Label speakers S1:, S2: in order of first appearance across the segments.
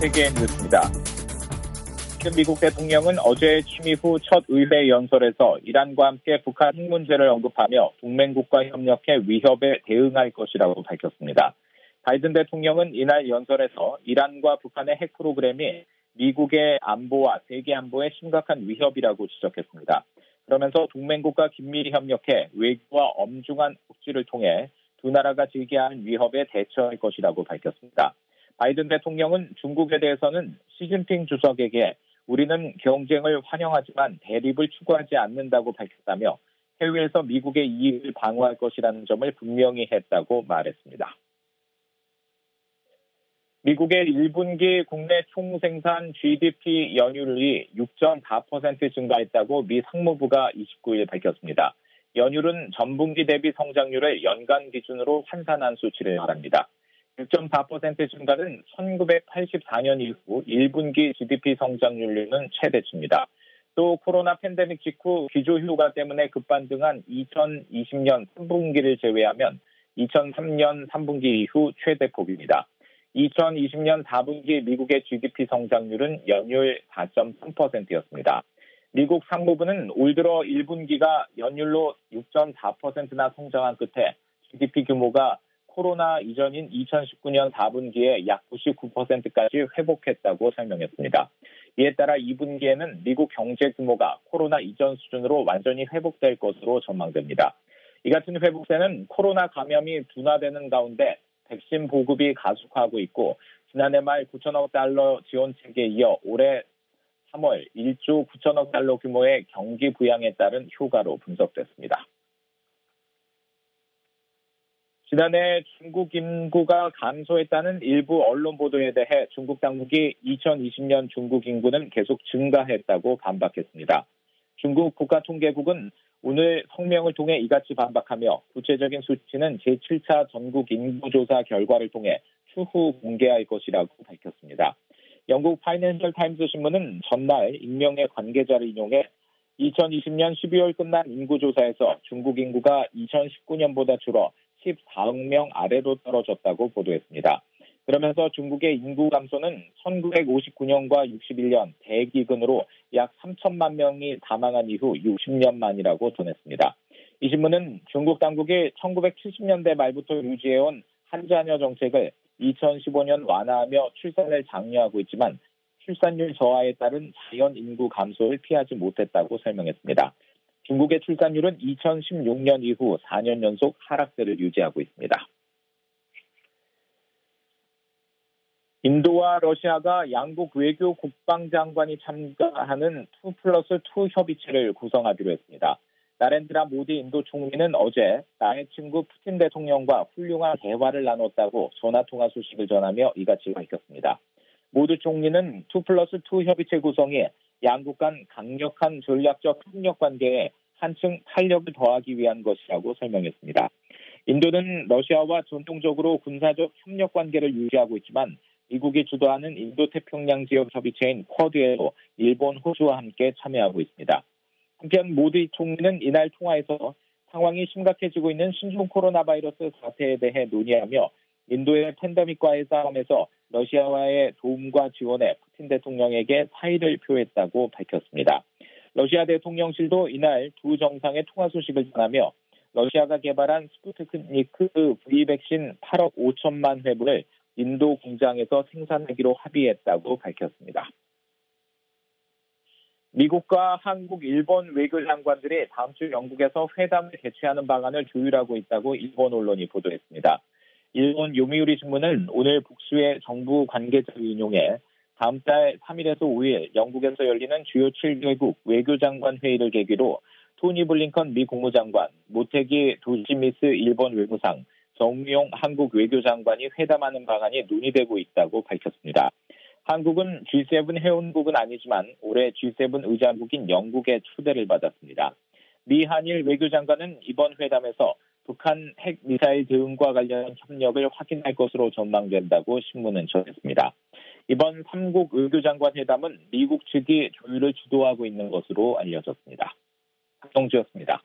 S1: 세계 뉴스입니다. 미국 대통령은 어제 취임 후 첫 의회 연설에서 이란과 함께 북한 핵 문제를 언급하며 동맹국과 협력해 위협에 대응할 것이라고 밝혔습니다. 바이든 대통령은 이날 연설에서 이란과 북한의 핵 프로그램이 미국의 안보와 세계 안보에 심각한 위협이라고 지적했습니다. 그러면서 동맹국과 긴밀히 협력해 외교와 엄중한 억지를 통해 두 나라가 즐겨야 하는 위협에 대처할 것이라고 밝혔습니다. 바이든 대통령은 중국에 대해서는 시진핑 주석에게 우리는 경쟁을 환영하지만 대립을 추구하지 않는다고 밝혔다며 해외에서 미국의 이익을 방어할 것이라는 점을 분명히 했다고 말했습니다. 미국의 1분기 국내 총생산 GDP 연율이 6.4% 증가했다고 미 상무부가 29일 밝혔습니다. 연율은 전분기 대비 성장률을 연간 기준으로 환산한 수치를 말합니다. 6.4% 증가는 1984년 이후 1분기 GDP 성장률로는 최대치입니다. 또 코로나 팬데믹 직후 기조휴가 때문에 급반등한 2020년 3분기를 제외하면 2003년 3분기 이후 최대폭입니다. 2020년 4분기 미국의 GDP 성장률은 연율 4.3%였습니다. 미국 상무부는 올 들어 1분기가 연율로 6.4%나 성장한 끝에 GDP 규모가 코로나 이전인 2019년 4분기에 약 99%까지 회복했다고 설명했습니다. 이에 따라 2분기에는 미국 경제 규모가 코로나 이전 수준으로 완전히 회복될 것으로 전망됩니다. 이 같은 회복세는 코로나 감염이 둔화되는 가운데 백신 보급이 가속화하고 있고 지난해 말 9천억 달러 지원책에 이어 올해 3월 1조 9천억 달러 규모의 경기 부양에 따른 효과로 분석됐습니다. 지난해 중국 인구가 감소했다는 일부 언론 보도에 대해 중국 당국이 2020년 중국 인구는 계속 증가했다고 반박했습니다. 중국 국가통계국은 오늘 성명을 통해 이같이 반박하며 구체적인 수치는 제7차 전국 인구조사 결과를 통해 추후 공개할 것이라고 밝혔습니다. 영국 파이낸셜 타임스 신문은 전날 익명의 관계자를 인용해 2020년 12월 끝난 인구조사에서 중국 인구가 2019년보다 줄어 14억 명 아래로 떨어졌다고 보도했습니다. 그러면서 중국의 인구 감소는 1959년과 61년 대기근으로 약 3천만 명이 사망한 이후 60년 만이라고 전했습니다. 이 신문은 중국 당국이 1970년대 말부터 유지해온 한자녀 정책을 2015년 완화하며 출산을 장려하고 있지만 출산율 저하에 따른 자연 인구 감소를 피하지 못했다고 설명했습니다. 중국의 출산율은 2016년 이후 4년 연속 하락세를 유지하고 있습니다. 인도와 러시아가 양국 외교 국방장관이 참가하는 2+2 협의체를 구성하기로 했습니다. 나렌드라 모디 인도 총리는 어제 나의 친구 푸틴 대통령과 훌륭한 대화를 나눴다고 전화통화 소식을 전하며 이같이 밝혔습니다. 모두 총리는 2+2 협의체 구성이 양국 간 강력한 전략적 협력 관계에 한층 탄력을 더하기 위한 것이라고 설명했습니다. 인도는 러시아와 전통적으로 군사적 협력 관계를 유지하고 있지만 미국이 주도하는 인도태평양 지역 협의체인 쿼드에도 일본, 호주와 함께 참여하고 있습니다. 한편 모디 총리는 이날 통화에서 상황이 심각해지고 있는 신종 코로나 바이러스 사태에 대해 논의하며 인도의 팬데믹과의 싸움에서 러시아와의 도움과 지원에 푸틴 대통령에게 사의를 표했다고 밝혔습니다. 러시아 대통령실도 이날 두 정상의 통화 소식을 전하며 러시아가 개발한 스푸트니크 V 백신 8억 5천만 회분을 인도 공장에서 생산하기로 합의했다고 밝혔습니다. 미국과 한국, 일본 외교장관들이 다음 주 영국에서 회담을 개최하는 방안을 조율하고 있다고 일본 언론이 보도했습니다. 일본 요미우리 신문은 오늘 복수의 정부 관계자를 인용해 다음 달 3일에서 5일 영국에서 열리는 주요 7개국 외교장관 회의를 계기로 토니 블링컨 미 국무장관, 모테기 도시미스 일본 외무상, 정우용 한국 외교장관이 회담하는 방안이 논의되고 있다고 밝혔습니다. 한국은 G7 회원국은 아니지만 올해 G7 의장국인 영국의 초대를 받았습니다. 미 한일 외교장관은 이번 회담에서 북한 핵 미사일 대응과 관련 협력을 확인할 것으로 전망된다고 신문은 전했습니다. 이번 3국 외교장관 회담은 미국 측이 조율을 주도하고 있는 것으로 알려졌습니다. 박정주였습니다.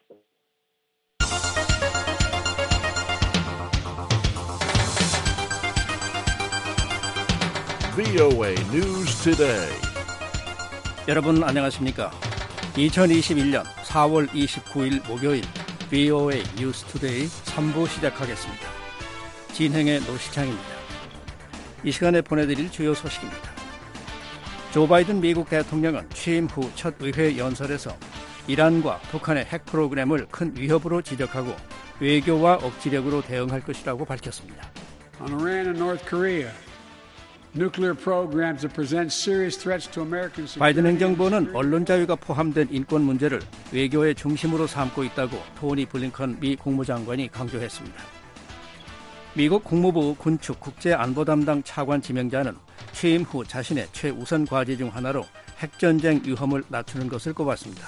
S2: VOA News Today.
S3: 여러분 안녕하십니까? 2021년 4월 29일 목요일 VOA News Today 3부 시작하겠습니다. 진행의 노시창입니다. 이 시간에 보내드릴 주요 소식입니다. 조 바이든 미국 대통령은 취임 후 첫 의회 연설에서 이란과 북한의 핵 프로그램을 큰 위협으로 지적하고 외교와 억지력으로 대응할 것이라고 밝혔습니다.
S4: On Iran and North Korea, nuclear programs that present serious threats to American security.
S3: 바이든 행정부는 언론 자유가 포함된 인권 문제를 외교의 중심으로 삼고 있다고 토니 블링컨 미 국무장관이 강조했습니다. 미국 국무부 군축 국제안보 담당 차관 지명자는 취임 후 자신의 최우선 과제 중 하나로 핵전쟁 위험을 낮추는 것을 꼽았습니다.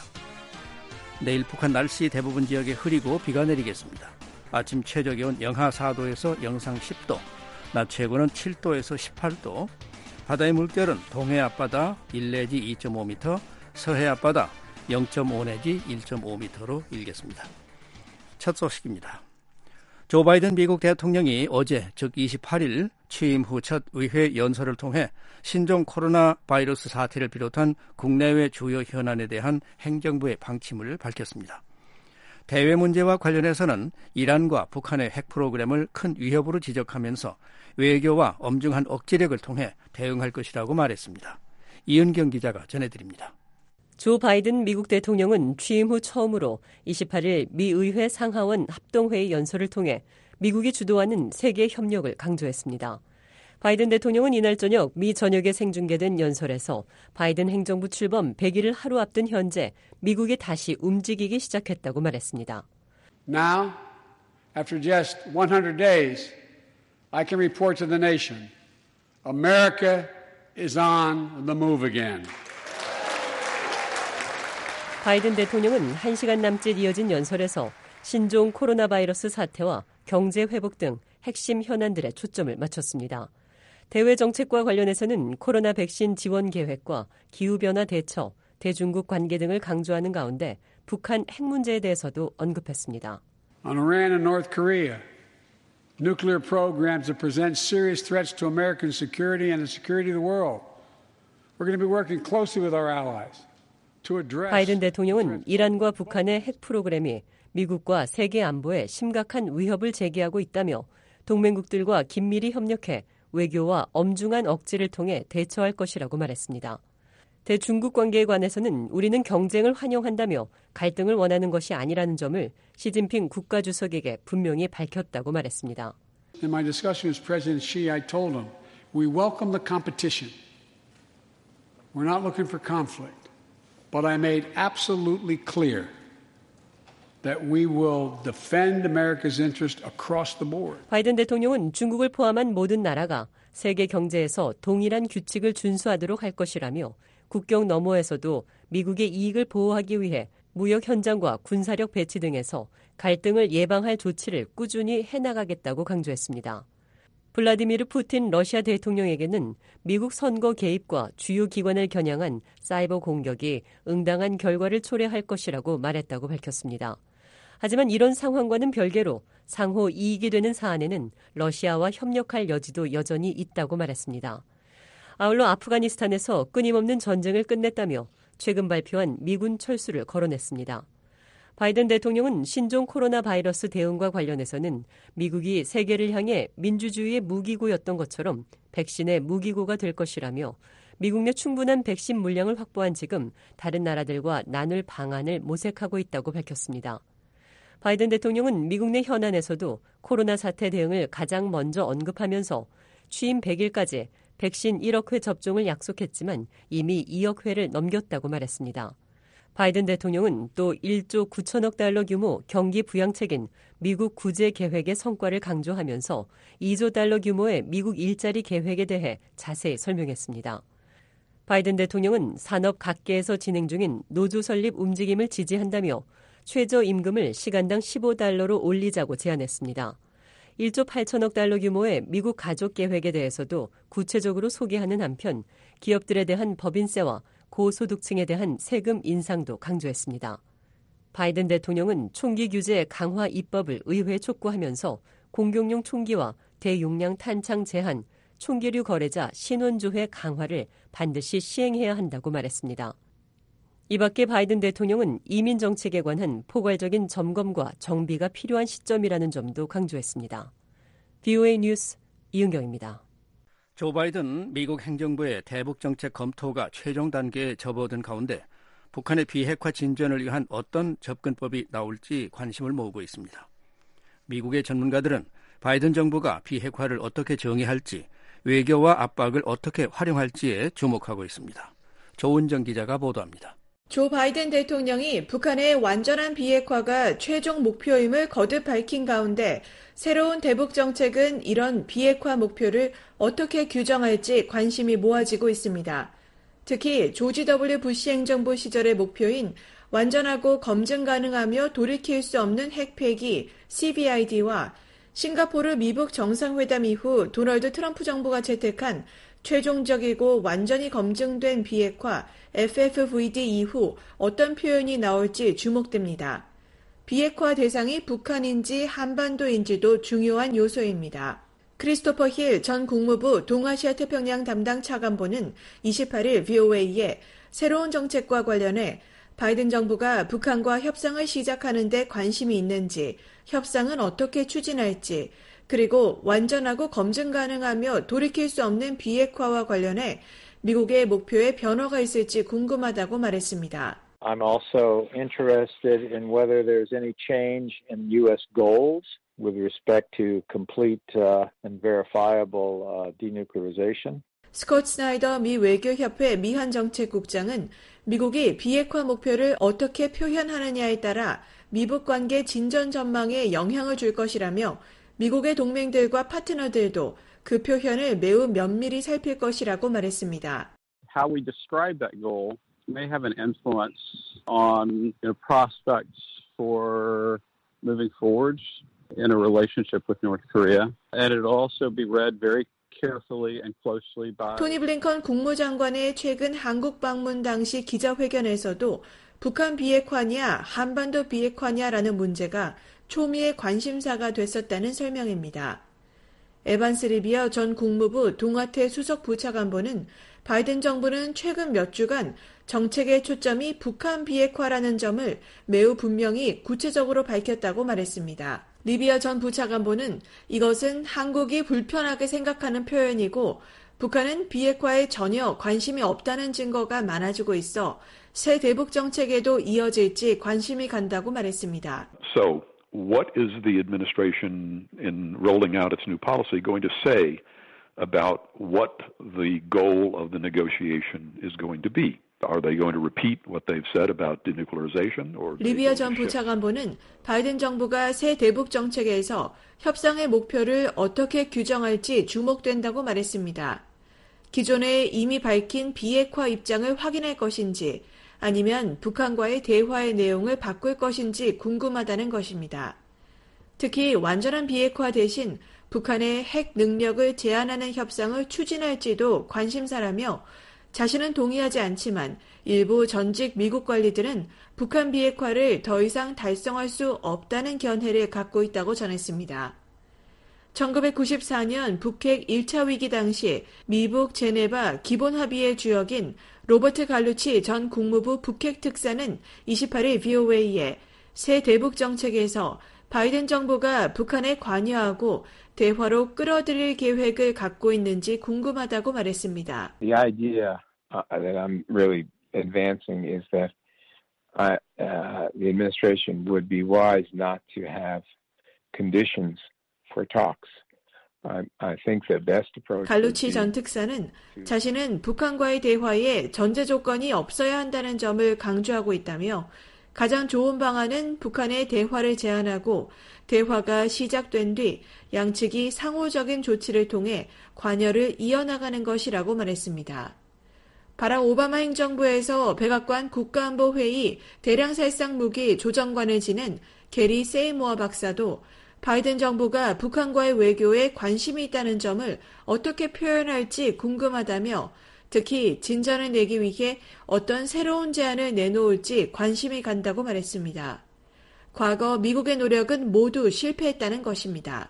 S3: 내일 북한 날씨 대부분 지역에 흐리고 비가 내리겠습니다. 아침 최저기온 영하 4도에서 영상 10도, 낮 최고는 7도에서 18도, 바다의 물결은 동해 앞바다 1 내지 2.5m, 서해 앞바다 0.5 내지 1.5m로 일겠습니다. 첫 소식입니다. 조 바이든 미국 대통령이 어제 즉 28일 취임 후 첫 의회 연설을 통해 신종 코로나 바이러스 사태를 비롯한 국내외 주요 현안에 대한 행정부의 방침을 밝혔습니다. 대외 문제와 관련해서는 이란과 북한의 핵 프로그램을 큰 위협으로 지적하면서 외교와 엄중한 억지력을 통해 대응할 것이라고 말했습니다. 이은경 기자가 전해드립니다.
S5: 조 바이든 미국 대통령은 취임 후 처음으로 28일 미 의회 상하원 합동회의 연설을 통해 미국이 주도하는 세계 협력을 강조했습니다. 바이든 대통령은 이날 저녁 미 전역에 생중계된 연설에서 바이든 행정부 출범 100일을 하루 앞둔 현재 미국이 다시 움직이기 시작했다고 말했습니다.
S4: Now, after just 100 days, I can report to the nation, America is on the move again.
S5: 바이든 대통령은 1시간 남짓 이어진 연설에서 신종 코로나 바이러스 사태와 경제 회복 등 핵심 현안들에 초점을 맞췄습니다. 대외 정책과 관련해서는 코로나 백신 지원 계획과 기후변화 대처, 대중국 관계 등을 강조하는 가운데 북한 핵 문제에 대해서도 언급했습니다.
S4: On Iran and North Korea, nuclear programs that present serious threats to American security and the security of the world. We're going to be working closely with our allies.
S5: 바이든 대통령은 이란과 북한의 핵 프로그램이 미국과 세계 안보에 심각한 위협을 제기하고 있다며 동맹국들과 긴밀히 협력해 외교와 엄중한 억지를 통해 대처할 것이라고 말했습니다. 대중국 관계에 관해서는 우리는 경쟁을 환영한다며 갈등을 원하는 것이 아니라는 점을 시진핑 국가주석에게 분명히 밝혔다고 말했습니다.
S4: In my discussion with President Xi, I told him, we welcome the competition. We're not looking for conflict. But I made absolutely clear that we will defend America's interest across the board.
S5: 바이든 대통령은 중국을 포함한 모든 나라가 세계 경제에서 동일한 규칙을 준수하도록 할 것이라며 국경 너머에서도 미국의 이익을 보호하기 위해 무역 현장과 군사력 배치 등에서 갈등을 예방할 조치를 꾸준히 해나가겠다고 강조했습니다. 블라디미르 푸틴 러시아 대통령에게는 미국 선거 개입과 주요 기관을 겨냥한 사이버 공격이 응당한 결과를 초래할 것이라고 말했다고 밝혔습니다. 하지만 이런 상황과는 별개로 상호 이익이 되는 사안에는 러시아와 협력할 여지도 여전히 있다고 말했습니다. 아울러 아프가니스탄에서 끊임없는 전쟁을 끝냈다며 최근 발표한 미군 철수를 거론했습니다. 바이든 대통령은 신종 코로나 바이러스 대응과 관련해서는 미국이 세계를 향해 민주주의의 무기고였던 것처럼 백신의 무기고가 될 것이라며 미국 내 충분한 백신 물량을 확보한 지금 다른 나라들과 나눌 방안을 모색하고 있다고 밝혔습니다. 바이든 대통령은 미국 내 현안에서도 코로나 사태 대응을 가장 먼저 언급하면서 취임 100일까지 백신 1억 회 접종을 약속했지만 이미 2억 회를 넘겼다고 말했습니다. 바이든 대통령은 또 1조 9천억 달러 규모 경기 부양책인 미국 구제 계획의 성과를 강조하면서 2조 달러 규모의 미국 일자리 계획에 대해 자세히 설명했습니다. 바이든 대통령은 산업 각계에서 진행 중인 노조 설립 움직임을 지지한다며 최저임금을 시간당 15달러로 올리자고 제안했습니다. 1조 8천억 달러 규모의 미국 가족 계획에 대해서도 구체적으로 소개하는 한편 기업들에 대한 법인세와 고소득층에 대한 세금 인상도 강조했습니다. 바이든 대통령은 총기 규제 강화 입법을 의회에 촉구하면서 공격용 총기와 대용량 탄창 제한, 총기류 거래자 신원조회 강화를 반드시 시행해야 한다고 말했습니다. 이 밖에 바이든 대통령은 이민 정책에 관한 포괄적인 점검과 정비가 필요한 시점이라는 점도 강조했습니다. VOA 뉴스 이은경입니다.
S3: 조 바이든 미국 행정부의 대북 정책 검토가 최종 단계에 접어든 가운데 북한의 비핵화 진전을 위한 어떤 접근법이 나올지 관심을 모으고 있습니다. 미국의 전문가들은 바이든 정부가 비핵화를 어떻게 정의할지, 외교와 압박을 어떻게 활용할지에 주목하고 있습니다. 조은정 기자가 보도합니다.
S6: 조 바이든 대통령이 북한의 완전한 비핵화가 최종 목표임을 거듭 밝힌 가운데 새로운 대북 정책은 이런 비핵화 목표를 어떻게 규정할지 관심이 모아지고 있습니다. 특히 조지 W. 부시 행정부 시절의 목표인 완전하고 검증 가능하며 돌이킬 수 없는 핵폐기 CVID와 싱가포르 미북 정상회담 이후 도널드 트럼프 정부가 채택한 최종적이고 완전히 검증된 비핵화 FFVD 이후 어떤 표현이 나올지 주목됩니다. 비핵화 대상이 북한인지 한반도인지도 중요한 요소입니다. 크리스토퍼 힐 전 국무부 동아시아 태평양 담당 차관보는 28일 VOA에 새로운 정책과 관련해 바이든 정부가 북한과 협상을 시작하는 데 관심이 있는지, 협상은 어떻게 추진할지, 그리고 완전하고 검증 가능하며 돌이킬 수 없는 비핵화와 관련해 미국의 목표에 변화가 있을지 궁금하다고 말했습니다.
S7: I'm also interested in whether there's any change in U.S. goals with respect to complete and verifiable denuclearization.
S6: 스콧 스나이더 미 외교협회 미한정책국장은 미국이 비핵화 목표를 어떻게 표현하느냐에 따라 미북 관계 진전 전망에 영향을 줄 것이라며 미국의 동맹들과 파트너들도 그 표현을 매우 면밀히 살필 것이라고 말했습니다.
S8: How we describe that goal may have an influence on prospects for moving forward in a relationship with North Korea. And it will also be read very carefully and closely by
S6: 토니 블링컨 국무장관의 최근 한국 방문 당시 기자회견에서도 북한 비핵화냐 한반도 비핵화냐라는 문제가 초미의 관심사가 됐었다는 설명입니다. 에반스 리비어 전 국무부 동아태 수석 부차관보는 바이든 정부는 최근 몇 주간 정책의 초점이 북한 비핵화라는 점을 매우 분명히 구체적으로 밝혔다고 말했습니다. 리비어 전 부차관보는 이것은 한국이 불편하게 생각하는 표현이고 북한은 비핵화에 전혀 관심이 없다는 증거가 많아지고 있어 새 대북 정책에도 이어질지 관심이 간다고 말했습니다.
S2: So, what is the administration in rolling out its new policy going to say about what the goal of the negotiation is going to be? Are they going to repeat what they've said about denuclearization? Or
S6: 리비어 전 부차관보는 바이든 정부가 새 대북 정책에서 협상의 목표를 어떻게 규정할지 주목된다고 말했습니다. 기존에 이미 밝힌 비핵화 입장을 확인할 것인지 아니면 북한과의 대화의 내용을 바꿀 것인지 궁금하다는 것입니다. 특히 완전한 비핵화 대신 북한의 핵 능력을 제한하는 협상을 추진할지도 관심사라며 자신은 동의하지 않지만 일부 전직 미국 관리들은 북한 비핵화를 더 이상 달성할 수 없다는 견해를 갖고 있다고 전했습니다. 1994년 북핵 1차 위기 당시 미북 제네바 기본합의의 주역인 로버트 갈루치 전 국무부 북핵 특사는 28일 VOA에 새 대북 정책에서 바이든 정부가 북한에 관여하고 대화로 끌어들일 계획을 갖고 있는지 궁금하다고 말했습니다.
S7: The idea that I'm really advancing is that the administration would be wise not to have conditions for talks. I think the best approach.
S6: 갈루치 전 특사는 자신은 북한과의 대화에 전제 조건이 없어야 한다는 점을 강조하고 있다며 가장 좋은 방안은 북한의 대화를 제안하고 대화가 시작된 뒤 양측이 상호적인 조치를 통해 관여를 이어나가는 것이라고 말했습니다. 바락 오바마 행정부에서 백악관 국가안보회의 대량살상 무기 조정관을 지낸 게리 세이모어 박사도 바이든 정부가 북한과의 외교에 관심이 있다는 점을 어떻게 표현할지 궁금하다며 특히 진전을 내기 위해 어떤 새로운 제안을 내놓을지 관심이 간다고 말했습니다. 과거 미국의 노력은 모두 실패했다는 것입니다.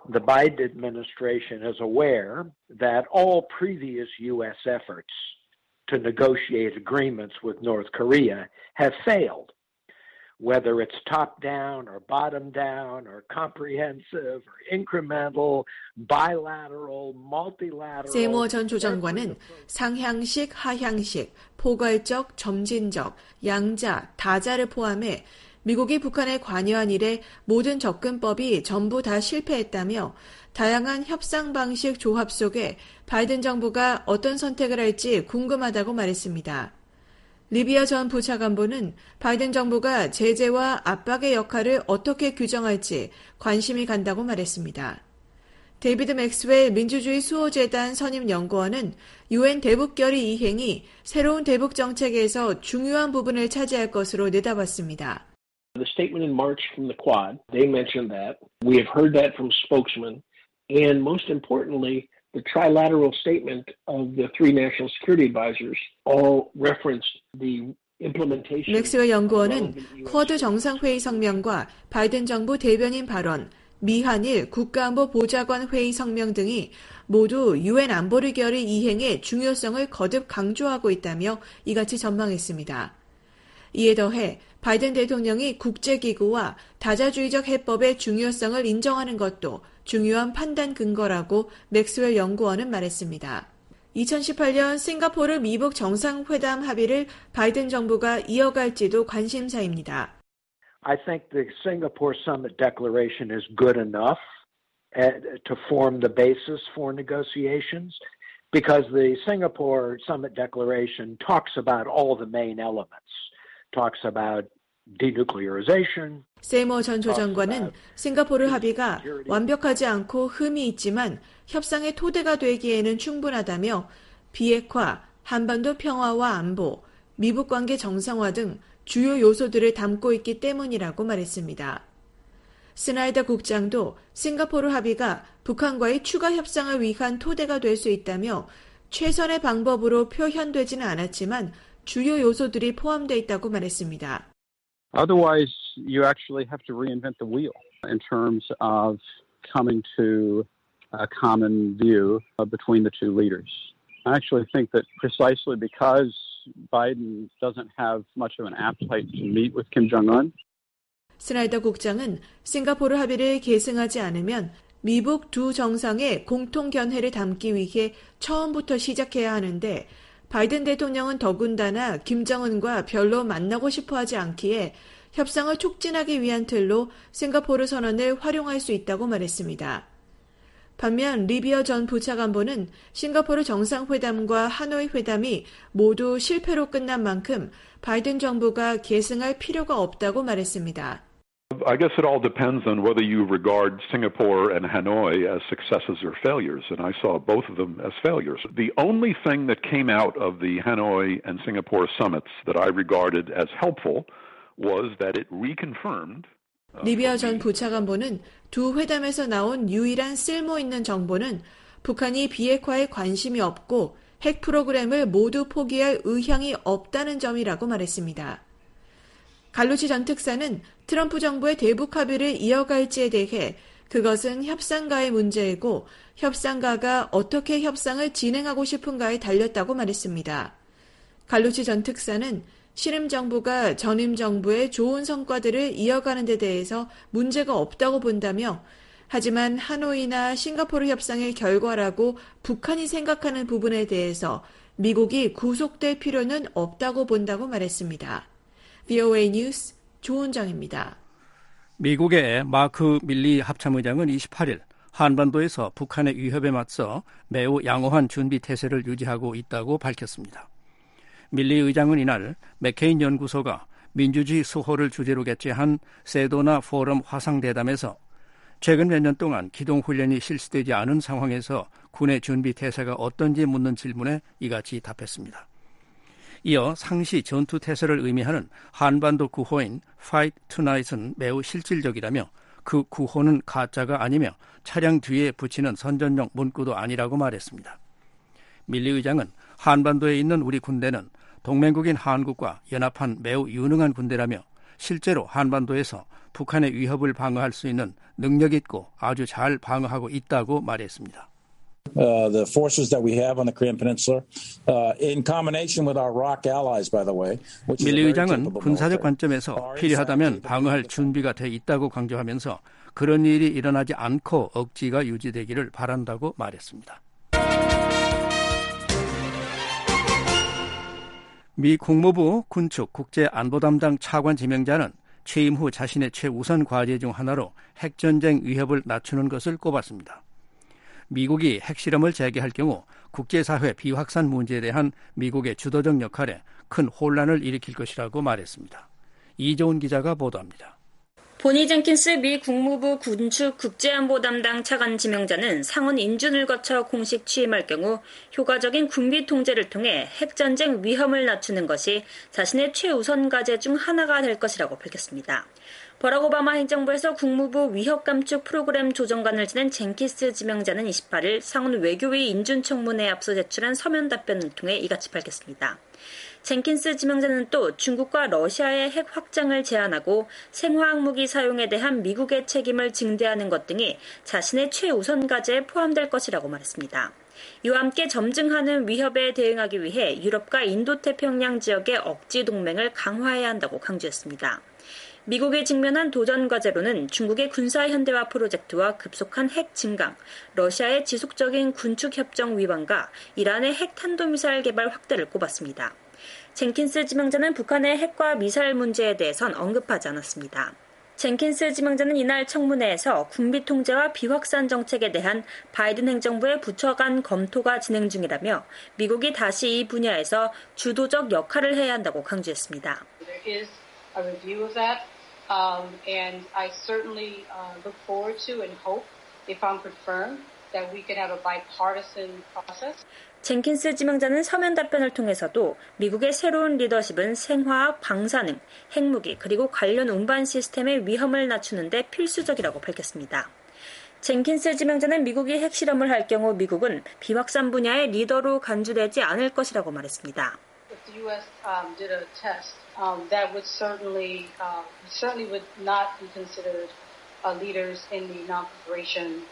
S9: The Biden administration is aware that all previous U.S. efforts to negotiate agreements with North Korea have failed. Whether it's top-down or bottom-down or comprehensive or incremental, bilateral, multilateral.
S6: 세모 전 조정관은 상향식, 하향식, 포괄적, 점진적, 양자, 다자를 포함해 미국이 북한에 관여한 이래 모든 접근법이 전부 다 실패했다며 다양한 협상 방식 조합 속에 바이든 정부가 어떤 선택을 할지 궁금하다고 말했습니다. 리비아 전 부차관보는 바이든 정부가 제재와 압박의 역할을 어떻게 규정할지 관심이 간다고 말했습니다. 데이비드 맥스웰 민주주의 수호재단 선임연구원은 UN 대북결의 이행이 새로운 대북 정책에서 중요한 부분을 차지할 것으로 내다봤습니다.
S10: The statement in March from the Quad, they mentioned that. We have heard that from spokesmen. And most importantly, the trilateral statement of the three national security advisors all referenced the implementation.
S6: 맥스웰 연구원은 쿼드 정상회의 성명과 바이든 정부 대변인 발언, 미한일 국가안보 보좌관 회의 성명 등이 모두 UN 안보리 결의 이행의 중요성을 거듭 강조하고 있다며 이같이 전망했습니다. 이에 더해 바이든 대통령이 국제기구와 다자주의적 해법의 중요성을 인정하는 것도 중요한 판단 근거라고 맥스웰 연구원은 말했습니다. 2018년 싱가포르 미북 정상회담 합의를 바이든 정부가 이어갈지도 관심사입니다.
S9: I think the Singapore Summit Declaration is good enough to form the basis for negotiations because the Singapore Summit Declaration talks about all the main elements. Talks about denuclearization.
S6: 세모 전 조정관은 싱가포르 합의가 완벽하지 않고 흠이 있지만 협상의 토대가 되기에는 충분하다며 비핵화, 한반도 평화와 안보, 미북 관계 정상화 등 주요 요소들을 담고 있기 때문이라고 말했습니다. 스나이더 국장도 싱가포르 합의가 북한과의 추가 협상을 위한 토대가 될 수 있다며 최선의 방법으로 표현되지는 않았지만 주요 요소들이 포함되어 있다고 말했습니다.
S8: Otherwise, you actually have to reinvent the wheel in terms of coming to a common view between the two leaders. I actually think that precisely because Biden doesn't have much of an appetite to meet with Kim Jong-un.
S6: 스나이더 국장은 싱가포르 합의를 계승하지 않으면 미북 두 정상의 공통 견해를 담기 위해 처음부터 시작해야 하는데 바이든 대통령은 더군다나 김정은과 별로 만나고 싶어 하지 않기에 협상을 촉진하기 위한 틀로 싱가포르 선언을 활용할 수 있다고 말했습니다. 반면 리비어 전 부차관보는 싱가포르 정상회담과 하노이 회담이 모두 실패로 끝난 만큼 바이든 정부가 계승할 필요가 없다고 말했습니다.
S2: I guess it all depends on whether you regard Singapore and Hanoi as successes or failures, and I saw both of them as failures. The only thing that came out of the Hanoi and Singapore summits that I regarded as helpful was that it reconfirmed.
S6: 리비아 전 부차관보는 두 회담에서 나온 유일한 쓸모 있는 정보는 북한이 비핵화에 관심이 없고 핵 프로그램을 모두 포기할 의향이 없다는 점이라고 말했습니다. 갈루치 전 특사는 트럼프 정부의 대북 합의를 이어갈지에 대해 그것은 협상가의 문제이고 협상가가 어떻게 협상을 진행하고 싶은가에 달렸다고 말했습니다. 갈루치 전 특사는 신임 정부가 전임 정부의 좋은 성과들을 이어가는 데 대해서 문제가 없다고 본다며 하지만 하노이나 싱가포르 협상의 결과라고 북한이 생각하는 부분에 대해서 미국이 구속될 필요는 없다고 본다고 말했습니다. VOA 뉴스 조은정입니다.
S3: 미국의 마크 밀리 합참의장은 28일 한반도에서 북한의 위협에 맞서 매우 양호한 준비 태세를 유지하고 있다고 밝혔습니다. 밀리 의장은 이날 맥케인 연구소가 민주주의 수호를 주제로 개최한 세도나 포럼 화상대담에서 최근 몇 년 동안 기동훈련이 실시되지 않은 상황에서 군의 준비 태세가 어떤지 묻는 질문에 이같이 답했습니다. 이어 상시 전투 태세를 의미하는 한반도 구호인 Fight Tonight은 매우 실질적이라며 그 구호는 가짜가 아니며 차량 뒤에 붙이는 선전용 문구도 아니라고 말했습니다. 밀리 의장은 한반도에 있는 우리 군대는 동맹국인 한국과 연합한 매우 유능한 군대라며 실제로 한반도에서 북한의 위협을 방어할 수 있는 능력 있고 아주 잘 방어하고 있다고 말했습니다.
S11: The forces that we have on the Korean Peninsula, in combination with our ROC allies, by the way.
S3: 밀리 의장은 군사적 관점에서 필요하다면 방어할 준비가 돼 있다고 강조하면서 그런 일이 일어나지 않고 억지가 유지되기를 바란다고 말했습니다. 미 국무부 군축 국제안보담당 차관 지명자는 취임 후 자신의 최우선 과제 중 하나로 핵전쟁 위협을 낮추는 것을 꼽았습니다. 미국이 핵실험을 재개할 경우 국제사회 비확산 문제에 대한 미국의 주도적 역할에 큰 혼란을 일으킬 것이라고 말했습니다. 이조은 기자가 보도합니다.
S12: 보니 젠킨스 미 국무부 군축 국제안보 담당 차관 지명자는 상원 인준을 거쳐 공식 취임할 경우 효과적인 군비 통제를 통해 핵전쟁 위험을 낮추는 것이 자신의 최우선 과제 중 하나가 될 것이라고 밝혔습니다. 버락 오바마 행정부에서 국무부 위협 감축 프로그램 조정관을 지낸 젠킨스 지명자는 28일 상원 외교위 인준 청문회에 앞서 제출한 서면 답변을 통해 이같이 밝혔습니다. 젠킨스 지명자는 또 중국과 러시아의 핵 확장을 제한하고 생화학 무기 사용에 대한 미국의 책임을 증대하는 것 등이 자신의 최우선 과제에 포함될 것이라고 말했습니다. 이와 함께 점증하는 위협에 대응하기 위해 유럽과 인도태평양 지역의 억지 동맹을 강화해야 한다고 강조했습니다. 미국이 직면한 도전 과제로는 중국의 군사 현대화 프로젝트와 급속한 핵 증강, 러시아의 지속적인 군축 협정 위반과 이란의 핵 탄도미사일 개발 확대를 꼽았습니다. 젠킨스 지명자는 북한의 핵과 미사일 문제에 대해선 언급하지 않았습니다. 젠킨스 지명자는 이날 청문회에서 군비 통제와 비확산 정책에 대한 바이든 행정부의 부처 간 검토가 진행 중이라며 미국이 다시 이 분야에서 주도적 역할을 해야 한다고 강조했습니다.
S13: a review of that, and I certainly look forward to and hope, if I'm confirmed, that we can have a bipartisan process.
S12: 젠킨스 지명자는 서면 답변을 통해서도 미국의 새로운 리더십은 생화학, 방사능, 핵무기 그리고 관련 운반 시스템의 위험을 낮추는 데 필수적이라고 밝혔습니다. 젠킨스 지명자는 미국이 핵실험을 할 경우 미국은 비확산 분야의 리더로 간주되지 않을 것이라고 말했습니다.
S13: If the U.S. did a test, that would certainly would not be considered leaders in the non-proliferation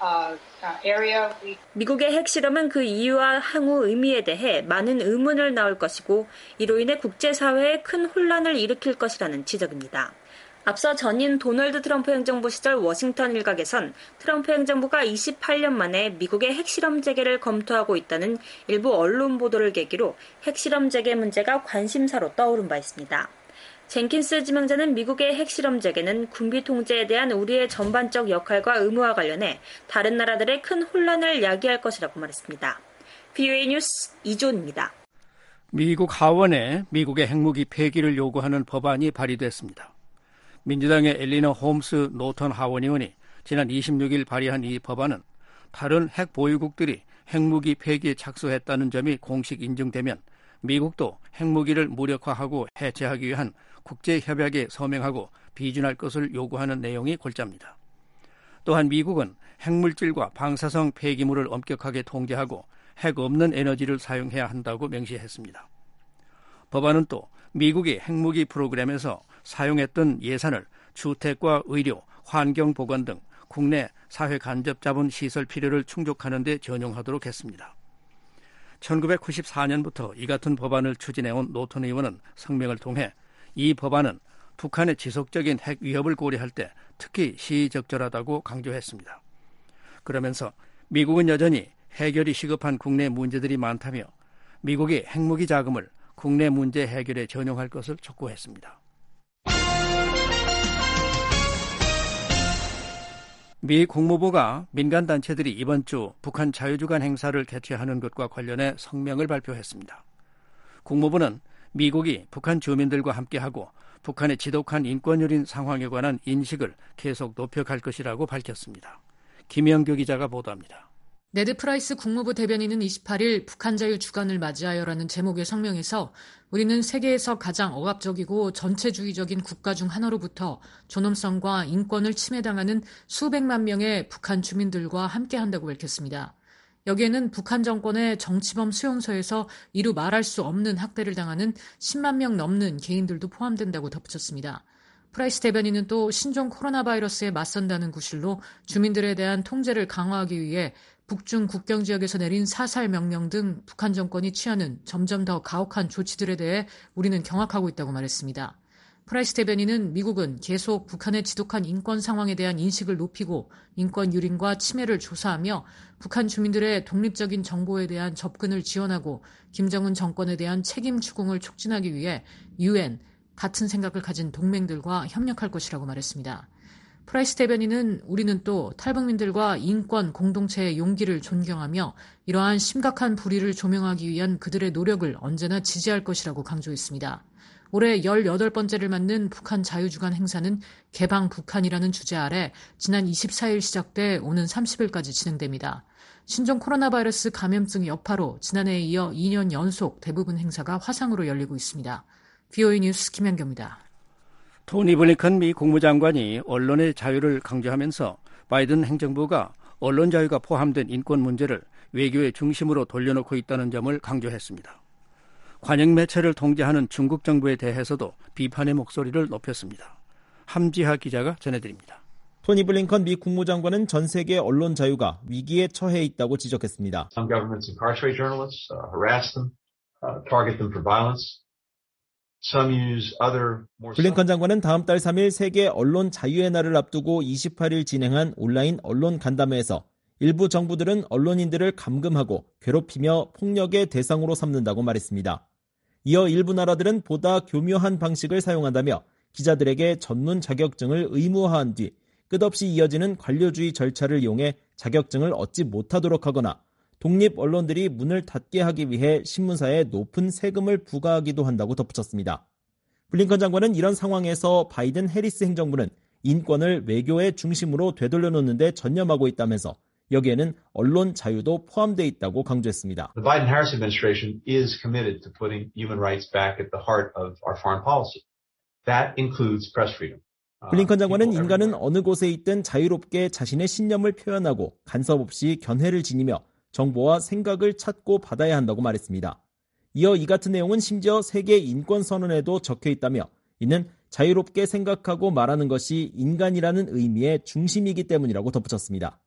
S13: area.
S12: 미국의 핵실험은 그 이유와 향후 의미에 대해 많은 의문을 낳을 것이고 이로 인해 국제사회에 큰 혼란을 일으킬 것이라는 지적입니다. 앞서 전임 도널드 트럼프 행정부 시절 워싱턴 일각에선 트럼프 행정부가 28년 만에 미국의 핵실험 재개를 검토하고 있다는 일부 언론 보도를 계기로 핵실험 재개 문제가 관심사로 떠오른 바 있습니다. 젠킨스 지명자는 미국의 핵실험 재개는 군비 통제에 대한 우리의 전반적 역할과 의무와 관련해 다른 나라들의 큰 혼란을 야기할 것이라고 말했습니다. VOA 뉴스 이조은입니다.
S3: 미국 하원에 미국의 핵무기 폐기를 요구하는 법안이 발의됐습니다. 민주당의 엘리너 홈스 노턴 하원 의원이 지난 26일 발의한 이 법안은 다른 핵 보유국들이 핵무기 폐기에 착수했다는 점이 공식 인정되면 미국도 핵무기를 무력화하고 해체하기 위한 국제협약에 서명하고 비준할 것을 요구하는 내용이 골자입니다. 또한 미국은 핵물질과 방사성 폐기물을 엄격하게 통제하고 핵 없는 에너지를 사용해야 한다고 명시했습니다. 법안은 또 미국이 핵무기 프로그램에서 사용했던 예산을 주택과 의료, 환경보건 등 국내 사회 간접 자본 시설 필요를 충족하는 데 전용하도록 했습니다. 1994년부터 이 같은 법안을 추진해온 노턴 의원은 성명을 통해 이 법안은 북한의 지속적인 핵 위협을 고려할 때 특히 시의적절하다고 강조했습니다. 그러면서 미국은 여전히 해결이 시급한 국내 문제들이 많다며 미국이 핵무기 자금을 국내 문제 해결에 전용할 것을 촉구했습니다. 미 국무부가 민간단체들이 이번 주 북한 자유주간 행사를 개최하는 것과 관련해 성명을 발표했습니다. 국무부는 미국이 북한 주민들과 함께하고 북한의 지독한 인권유린 상황에 관한 인식을 계속 높여갈 것이라고 밝혔습니다. 김영규 기자가 보도합니다.
S14: 네드 프라이스 국무부 대변인은 28일 북한 자유 주간을 맞이하여라는 제목의 성명에서 우리는 세계에서 가장 억압적이고 전체주의적인 국가 중 하나로부터 존엄성과 인권을 침해당하는 수백만 명의 북한 주민들과 함께한다고 밝혔습니다. 여기에는 북한 정권의 정치범 수용소에서 이루 말할 수 없는 학대를 당하는 10만 명 넘는 개인들도 포함된다고 덧붙였습니다. 프라이스 대변인은 또 신종 코로나 바이러스에 맞선다는 구실로 주민들에 대한 통제를 강화하기 위해 북중 국경 지역에서 내린 사살 명령 등 북한 정권이 취하는 점점 더 가혹한 조치들에 대해 우리는 경악하고 있다고 말했습니다. 프라이스 대변인은 미국은 계속 북한의 지독한 인권 상황에 대한 인식을 높이고 인권 유린과 침해를 조사하며 북한 주민들의 독립적인 정보에 대한 접근을 지원하고 김정은 정권에 대한 책임 추궁을 촉진하기 위해 UN, 같은 생각을 가진 동맹들과 협력할 것이라고 말했습니다. 프라이스 대변인은 우리는 또 탈북민들과 인권 공동체의 용기를 존경하며 이러한 심각한 불의를 조명하기 위한 그들의 노력을 언제나 지지할 것이라고 강조했습니다. 올해 18번째를 맞는 북한 자유주간 행사는 개방 북한이라는 주제 아래 지난 24일 시작돼 오는 30일까지 진행됩니다. 신종 코로나 바이러스 감염증 여파로 지난해에 이어 2년 연속 대부분 행사가 화상으로 열리고 있습니다. VOA 뉴스 김현경입니다.
S3: 토니 블링컨 미 국무장관이 언론의 자유를 강조하면서 바이든 행정부가 언론 자유가 포함된 인권 문제를 외교의 중심으로 돌려놓고 있다는 점을 강조했습니다. 관영 매체를 통제하는 중국 정부에 대해서도 비판의 목소리를 높였습니다. 함지하 기자가 전해드립니다.
S15: 토니 블링컨 미 국무장관은 전 세계 언론 자유가 위기에 처해 있다고 지적했습니다.
S16: Some governments incarcerate journalists, harass them, target them for violence. Some use other more.
S15: 블링컨 장관은 다음 달 3일 세계 언론 자유의 날을 앞두고 28일 진행한 온라인 언론 간담회에서 일부 정부들은 언론인들을 감금하고 괴롭히며 폭력의 대상으로 삼는다고 말했습니다. 이어 일부 나라들은 보다 교묘한 방식을 사용한다며 기자들에게 전문 자격증을 의무화한 뒤 끝없이 이어지는 관료주의 절차를 이용해 자격증을 얻지 못하도록 하거나 독립 언론들이 문을 닫게 하기 위해 신문사에 높은 세금을 부과하기도 한다고 덧붙였습니다. 블링컨 장관은 이런 상황에서 바이든 해리스 행정부는 인권을 외교의 중심으로 되돌려놓는 데 전념하고 있다면서 여기에는 언론 자유도 포함되어 있다고 강조했습니다.
S16: The Biden-Harris administration is committed to putting human rights back at the heart of our foreign policy. That includes press freedom.
S15: 블링컨 장관은 인간은 어느 곳에 있든 자유롭게 자신의 신념을 표현하고 간섭 없이 견해를 지니며 정보와 생각을 찾고 받아야 한다고 말했습니다. 이어 이 같은 내용은 심지어 세계 인권선언에도 적혀 있다며 이는 자유롭게 생각하고 말하는 것이 인간이라는 의미의 중심이기 때문이라고 덧붙였습니다.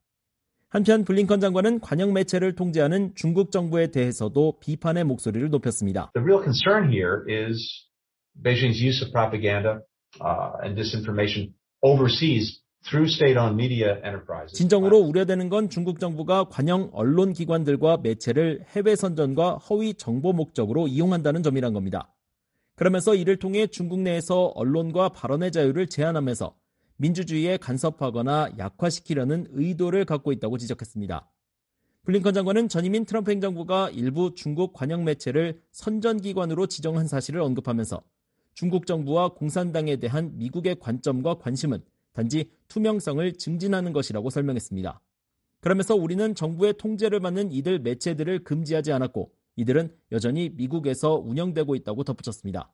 S15: 한편 블링컨 장관은 관영 매체를 통제하는 중국 정부에 대해서도 비판의 목소리를 높였습니다.
S16: The real concern here is Beijing's use of propaganda and disinformation overseas through state-owned media enterprises.
S15: 진정으로 우려되는 건 중국 정부가 관영 언론 기관들과 매체를 해외 선전과 허위 정보 목적으로 이용한다는 점이란 겁니다. 그러면서 이를 통해 중국 내에서 언론과 발언의 자유를 제한하면서 민주주의에 간섭하거나 약화시키려는 의도를 갖고 있다고 지적했습니다. 블링컨 장관은 전임인 트럼프 행정부가 일부 중국 관영 매체를 선전기관으로 지정한 사실을 언급하면서 중국 정부와 공산당에 대한 미국의 관점과 관심은 단지 투명성을 증진하는 것이라고 설명했습니다. 그러면서 우리는 정부의 통제를 받는 이들 매체들을 금지하지 않았고 이들은 여전히 미국에서 운영되고 있다고 덧붙였습니다.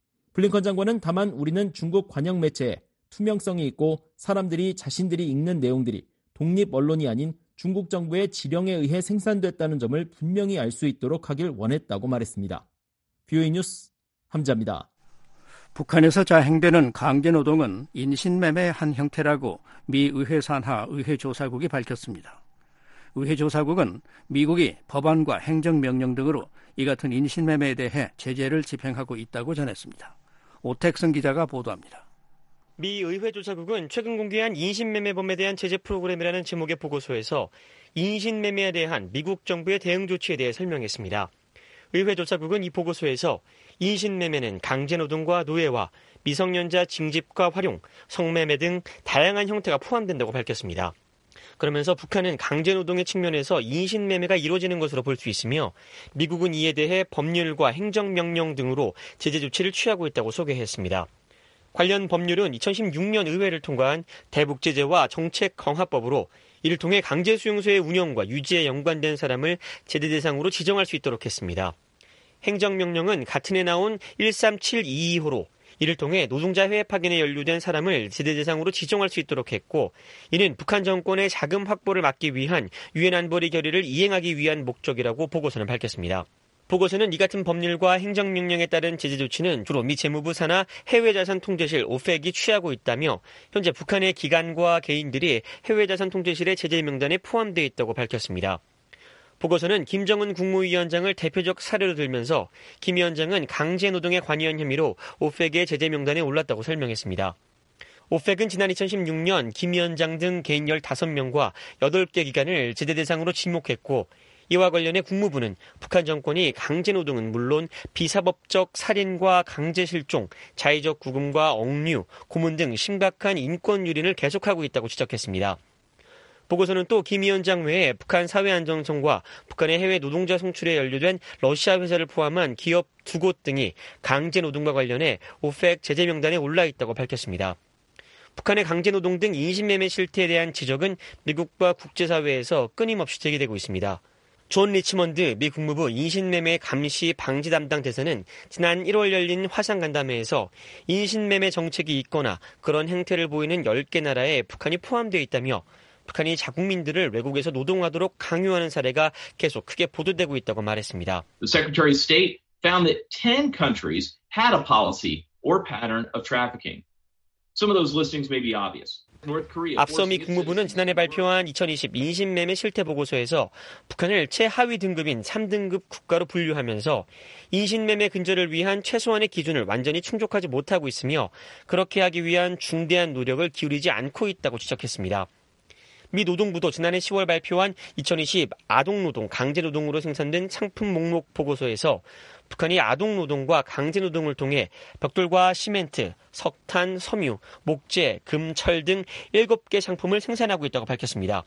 S15: 블링컨 장관은 다만 우리는 중국 관영 매체에 투명성이 있고 사람들이 자신들이 읽는 내용들이 독립 언론이 아닌 중국 정부의 지령에 의해 생산됐다는 점을 분명히 알 수 있도록 하길 원했다고 말했습니다. VOA 뉴스 함지하입니다.
S3: 북한에서 자행되는 강제노동은 인신매매의 한 형태라고 미 의회 산하 의회조사국이 밝혔습니다. 의회조사국은 미국이 법안과 행정명령 등으로 이 같은 인신매매에 대해 제재를 집행하고 있다고 전했습니다. 오택승 기자가 보도합니다.
S17: 미 의회조사국은 최근 공개한 인신매매범에 대한 제재 프로그램이라는 제목의 보고서에서 인신매매에 대한 미국 정부의 대응 조치에 대해 설명했습니다. 의회조사국은 이 보고서에서 인신매매는 강제노동과 노예화, 미성년자 징집과 활용, 성매매 등 다양한 형태가 포함된다고 밝혔습니다. 그러면서 북한은 강제노동의 측면에서 인신매매가 이루어지는 것으로 볼 수 있으며 미국은 이에 대해 법률과 행정명령 등으로 제재 조치를 취하고 있다고 소개했습니다. 관련 법률은 2016년 의회를 통과한 대북제재와 정책강화법으로 이를 통해 강제수용소의 운영과 유지에 연관된 사람을 제재 대상으로 지정할 수 있도록 했습니다. 행정명령은 같은 해 나온 13722호로 이를 통해 노동자 해외 파견에 연루된 사람을 제재 대상으로 지정할 수 있도록 했고 이는 북한 정권의 자금 확보를 막기 위한 유엔 안보리 결의를 이행하기 위한 목적이라고 보고서는 밝혔습니다. 보고서는 이 같은 법률과 행정명령에 따른 제재 조치는 주로 미 재무부 산하 해외자산 통제실 OFAC이 취하고 있다며 현재 북한의 기관과 개인들이 해외자산 통제실의 제재 명단에 포함되어 있다고 밝혔습니다. 보고서는 김정은 국무위원장을 대표적 사례로 들면서 김 위원장은 강제노동에 관여한 혐의로 OFAC의 제재 명단에 올랐다고 설명했습니다. OFAC은 지난 2016년 김 위원장 등 개인 15명과 8개 기관을 제재 대상으로 지목했고 이와 관련해 국무부는 북한 정권이 강제노동은 물론 비사법적 살인과 강제실종, 자의적 구금과 억류, 고문 등 심각한 인권 유린을 계속하고 있다고 지적했습니다. 보고서는 또 김 위원장 외에 북한 사회안정성과 북한의 해외 노동자 송출에 연루된 러시아 회사를 포함한 기업 2곳 등이 강제노동과 관련해 OFAC 제재 명단에 올라 있다고 밝혔습니다. 북한의 강제노동 등 인신매매 실태에 대한 지적은 미국과 국제사회에서 끊임없이 제기되고 있습니다. 존 리치먼드 미 국무부 인신매매 감시 방지 담당 대사는 지난 1월 열린 화상간담회에서 인신매매 정책이 있거나 그런 행태를 보이는 10개 나라에 북한이 포함되어 있다며 북한이 자국민들을 외국에서 노동하도록 강요하는 사례가 계속 크게 보도되고 있다고 말했습니다.
S18: The Secretary of State found that 10 countries had a policy or pattern of trafficking. Some of those listings may be obvious.
S17: 앞서 미 국무부는 지난해 발표한 2020 인신매매 실태 보고서에서 북한을 최하위 등급인 3등급 국가로 분류하면서 인신매매 근절을 위한 최소한의 기준을 완전히 충족하지 못하고 있으며 그렇게 하기 위한 중대한 노력을 기울이지 않고 있다고 지적했습니다. 미 노동부도 지난해 10월 발표한 2020 아동노동, 강제노동으로 생산된 상품 목록 보고서에서 북한이 아동노동과 강제노동을 통해 벽돌과 시멘트, 석탄, 섬유, 목재, 금, 철 등 7개 상품을 생산하고 있다고 밝혔습니다.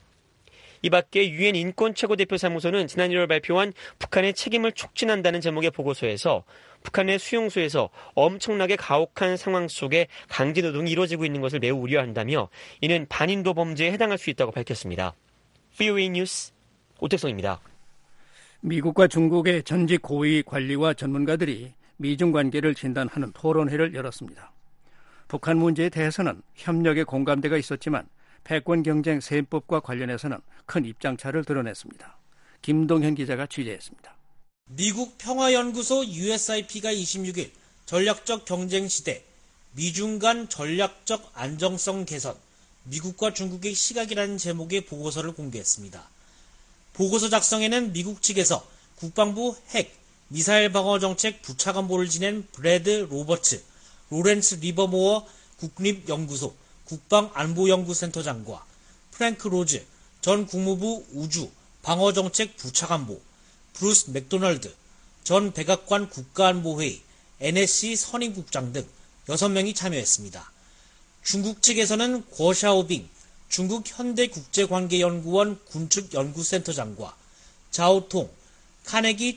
S17: 이 밖에 유엔 인권 최고대표 사무소는 지난 1월 발표한 북한의 책임을 촉진한다는 제목의 보고서에서 북한의 수용소에서 엄청나게 가혹한 상황 속에 강제노동이 이루어지고 있는 것을 매우 우려한다며 이는 반인도 범죄에 해당할 수 있다고 밝혔습니다. VOA 뉴스 오택성입니다.
S3: 미국과 중국의 전직 고위 관리와 전문가들이 미중 관계를 진단하는 토론회를 열었습니다. 북한 문제에 대해서는 협력의 공감대가 있었지만 패권 경쟁 셈법과 관련해서는 큰 입장차를 드러냈습니다. 김동현 기자가 취재했습니다.
S19: 미국 평화연구소 USIP가 26일 전략적 경쟁 시대, 미중 간 전략적 안정성 개선, 미국과 중국의 시각이라는 제목의 보고서를 공개했습니다. 보고서 작성에는 미국 측에서 국방부 핵, 미사일 방어 정책 부차관보를 지낸 브래드 로버츠, 로렌스 리버모어 국립연구소 국방안보연구센터장과 프랭크 로즈 전 국무부 우주 방어정책 부차관보, 브루스 맥도널드 전 백악관 국가안보회의 NSC 선임국장 등 6명이 참여했습니다. 중국 측에서는 궈샤오빙 중국 현대국제관계연구원 군축연구센터장과 자오통 카네기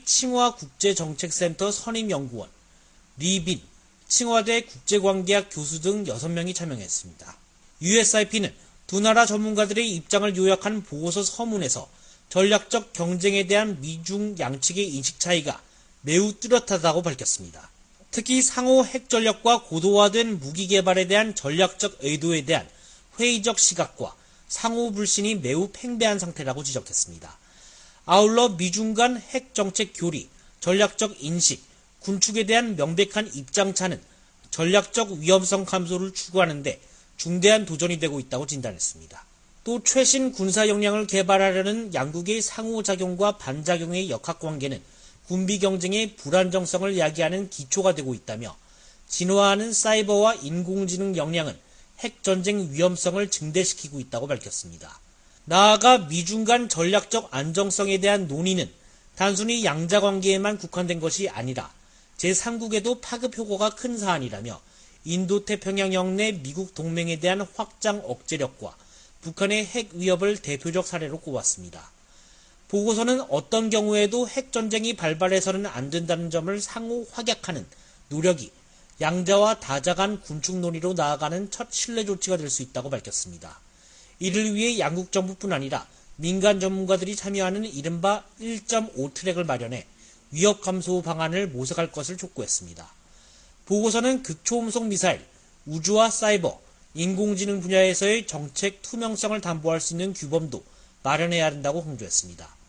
S19: 칭화국제정책센터 선임연구원, 리빈 칭화대 국제관계학 교수 등 6명이 참여했습니다. USIP는 두 나라 전문가들의 입장을 요약한 보고서 서문에서 전략적 경쟁에 대한 미중 양측의 인식 차이가 매우 뚜렷하다고 밝혔습니다. 특히 상호 핵 전력과 고도화된 무기 개발에 대한 전략적 의도에 대한 회의적 시각과 상호 불신이 매우 팽배한 상태라고 지적했습니다. 아울러 미중 간 핵 정책 교리, 전략적 인식, 군축에 대한 명백한 입장차는 전략적 위험성 감소를 추구하는데 중대한 도전이 되고 있다고 진단했습니다. 또 최신 군사 역량을 개발하려는 양국의 상호작용과 반작용의 역학관계는 군비 경쟁의 불안정성을 야기하는 기초가 되고 있다며 진화하는 사이버와 인공지능 역량은 핵전쟁 위험성을 증대시키고 있다고 밝혔습니다. 나아가 미중 간 전략적 안정성에 대한 논의는 단순히 양자관계에만 국한된 것이 아니라 제3국에도 파급 효과가 큰 사안이라며 인도태평양 영내 미국 동맹에 대한 확장 억제력과 북한의 핵 위협을 대표적 사례로 꼽았습니다. 보고서는 어떤 경우에도 핵전쟁이 발발해서는 안 된다는 점을 상호 확약하는 노력이 양자와 다자 간 군축 논의로 나아가는 첫 신뢰 조치가 될 수 있다고 밝혔습니다. 이를 위해 양국 정부뿐 아니라 민간 전문가들이 참여하는 이른바 1.5 트랙을 마련해 위협 감소 방안을 모색할 것을 촉구했습니다. 보고서는 극초음속 미사일, 우주와 사이버, 인공지능 분야에서의 정책 투명성을 담보할 수 있는 규범도 마련해야 한다고 강조했습니다.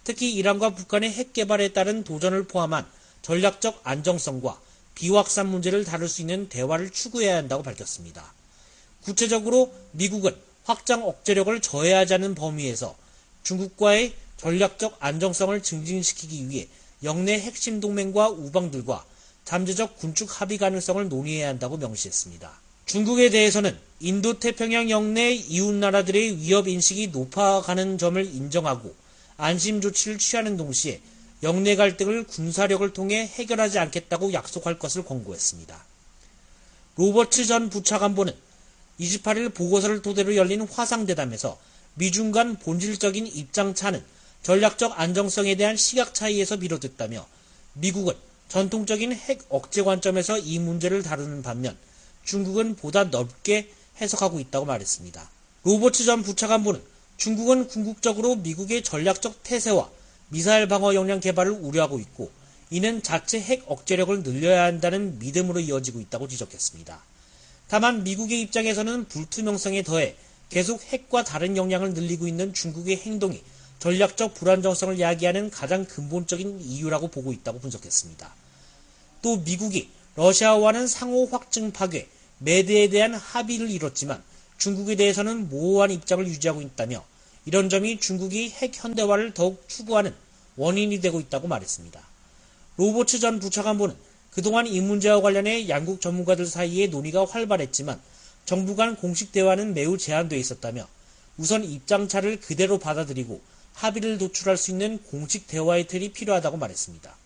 S19: 특히 이란과 북한의 핵 개발에 따른 도전을 포함한 전략적 안정성과 비확산 문제를 다룰 수 있는 대화를 추구해야 한다고 밝혔습니다. 구체적으로 미국은 확장 억제력을 저해하자는 범위에서 중국과의 전략적 안정성을 증진시키기 위해 영내 핵심 동맹과 우방들과 잠재적 군축 합의 가능성을 논의해야 한다고 명시했습니다. 중국에 대해서는 인도태평양 영내 이웃나라들의 위협인식이 높아가는 점을 인정하고 안심 조치를 취하는 동시에 영내 갈등을 군사력을 통해 해결하지 않겠다고 약속할 것을 권고했습니다. 로버츠 전 부차관보는 28일 보고서를 토대로 열린 화상대담에서 미중 간 본질적인 입장차는 전략적 안정성에 대한 시각 차이에서 비롯됐다며 미국은 전통적인 핵 억제 관점에서 이 문제를 다루는 반면 중국은 보다 넓게 해석하고 있다고 말했습니다. 로버츠 전 부차관보는 중국은 궁극적으로 미국의 전략적 태세와 미사일 방어 역량 개발을 우려하고 있고 이는 자체 핵 억제력을 늘려야 한다는 믿음으로 이어지고 있다고 지적했습니다. 다만 미국의 입장에서는 불투명성에 더해 계속 핵과 다른 역량을 늘리고 있는 중국의 행동이 전략적 불안정성을 야기하는 가장 근본적인 이유라고 보고 있다고 분석했습니다. 또 미국이 러시아와는 상호 확증 파괴, 매대에 대한 합의를 이뤘지만 중국에 대해서는 모호한 입장을 유지하고 있다며 이런 점이 중국이 핵 현대화를 더욱 추구하는 원인이 되고 있다고 말했습니다. 로버츠 전 부차관보는 그동안 이 문제와 관련해 양국 전문가들 사이에 논의가 활발했지만 정부 간 공식 대화는 매우 제한되어 있었다며 우선 입장차를 그대로 받아들이고 합의를 도출할 수 있는 공식 대화의 틀이 필요하다고 말했습니다.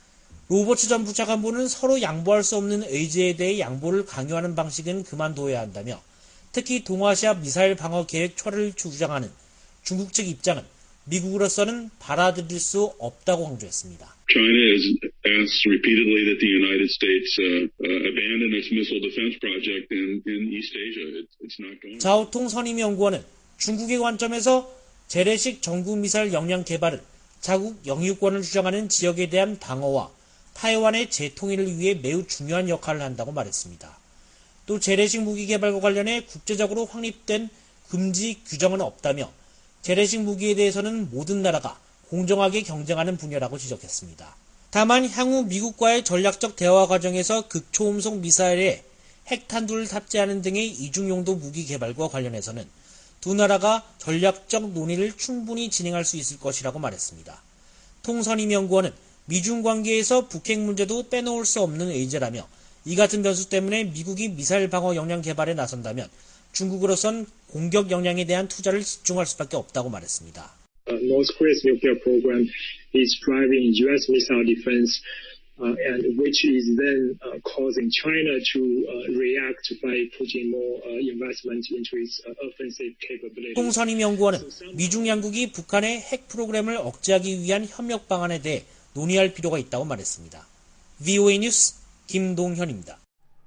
S19: 로버츠 전 부차관보는 서로 양보할 수 없는 의지에 대해 양보를 강요하는 방식은 그만둬야 한다며 특히 동아시아 미사일 방어 계획 철회를 주장하는 중국 측 입장은 미국으로서는 받아들일 수 없다고 강조했습니다.
S20: China has asked repeatedly that the United States abandon its missile defense project in East Asia. It's not going.
S19: 자오통 선임연구원은 중국의 관점에서 재래식 전구 미사일 역량 개발은 자국 영유권을 주장하는 지역에 대한 방어와 타이완의 재통일을 위해 매우 중요한 역할을 한다고 말했습니다. 또 재래식 무기 개발과 관련해 국제적으로 확립된 금지 규정은 없다며 재래식 무기에 대해서는 모든 나라가 공정하게 경쟁하는 분야라고 지적했습니다. 다만 향후 미국과의 전략적 대화 과정에서 극초음속 미사일에 핵탄두를 탑재하는 등의 이중용도 무기 개발과 관련해서는 두 나라가 전략적 논의를 충분히 진행할 수 있을 것이라고 말했습니다. 통선임연구원은 미중 관계에서 북핵 문제도 빼놓을 수 없는 의제라며 이 같은 변수 때문에 미국이 미사일 방어 역량 개발에 나선다면 중국으로선 공격 역량에 대한 투자를 집중할 수밖에 없다고 말했습니다.
S21: North Korea's nuclear program is driving U.S. missile defense, and which is then causing China to react by putting more investment into its offensive capability.
S19: 통선임연구원은 미중 양국이 북한의 핵 프로그램을 억제하기 위한 협력 방안에 대해 논의할 필요가 있다고 말했습니다. VOA 뉴스 김동현입니다.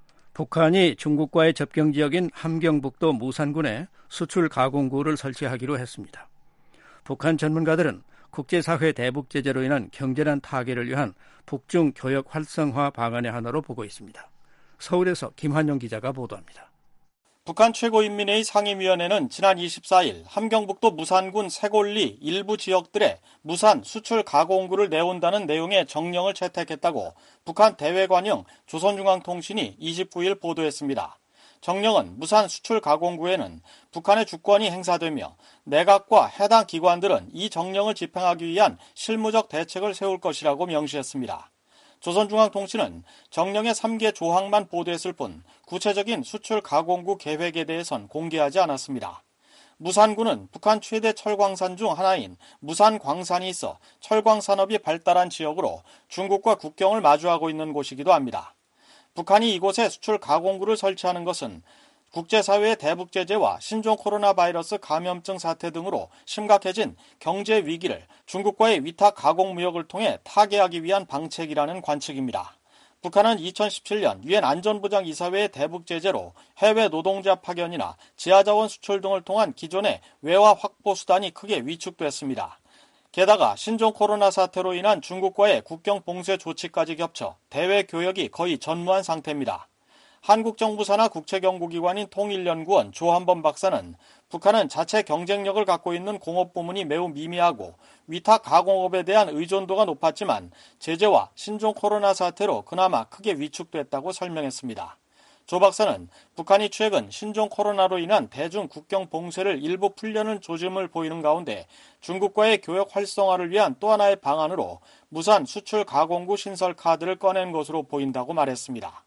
S3: 북한이 중국과의 접경 지역인 함경북도 무산군에 수출 가공구를 설치하기로 했습니다. 북한 전문가들은 국제사회 대북 제재로 인한 경제난 타개를 위한 북중 교역 활성화 방안의 하나로 보고 있습니다. 서울에서 김환영 기자가 보도합니다.
S22: 북한 최고인민회의 상임위원회는 지난 24일 함경북도 무산군 세골리 일부 지역들에 무산 수출 가공구를 내온다는 내용의 정령을 채택했다고 북한 대외관영 조선중앙통신이 29일 보도했습니다. 정령은 무산 수출 가공구에는 북한의 주권이 행사되며 내각과 해당 기관들은 이 정령을 집행하기 위한 실무적 대책을 세울 것이라고 명시했습니다. 조선중앙통신은 정령의 3개 조항만 보도했을 뿐 구체적인 수출 가공구 계획에 대해선 공개하지 않았습니다. 무산군은 북한 최대 철광산 중 하나인 무산 광산이 있어 철광 산업이 발달한 지역으로 중국과 국경을 마주하고 있는 곳이기도 합니다. 북한이 이곳에 수출 가공구를 설치하는 것은 국제사회의 대북 제재와 신종 코로나 바이러스 감염증 사태 등으로 심각해진 경제 위기를 중국과의 위탁 가공 무역을 통해 타개하기 위한 방책이라는 관측입니다. 북한은 2017년 유엔 안전보장 이사회의 대북 제재로 해외 노동자 파견이나 지하자원 수출 등을 통한 기존의 외화 확보 수단이 크게 위축됐습니다. 게다가 신종 코로나 사태로 인한 중국과의 국경 봉쇄 조치까지 겹쳐 대외 교역이 거의 전무한 상태입니다. 한국 정부 산하 국책연구기관인 통일연구원 조한범 박사는 북한은 자체 경쟁력을 갖고 있는 공업 부문이 매우 미미하고 위탁 가공업에 대한 의존도가 높았지만 제재와 신종 코로나 사태로 그나마 크게 위축됐다고 설명했습니다. 조 박사는 북한이 최근 신종 코로나로 인한 대중 국경 봉쇄를 일부 풀려는 조짐을 보이는 가운데 중국과의 교역 활성화를 위한 또 하나의 방안으로 무산 수출 가공구 신설 카드를 꺼낸 것으로 보인다고 말했습니다.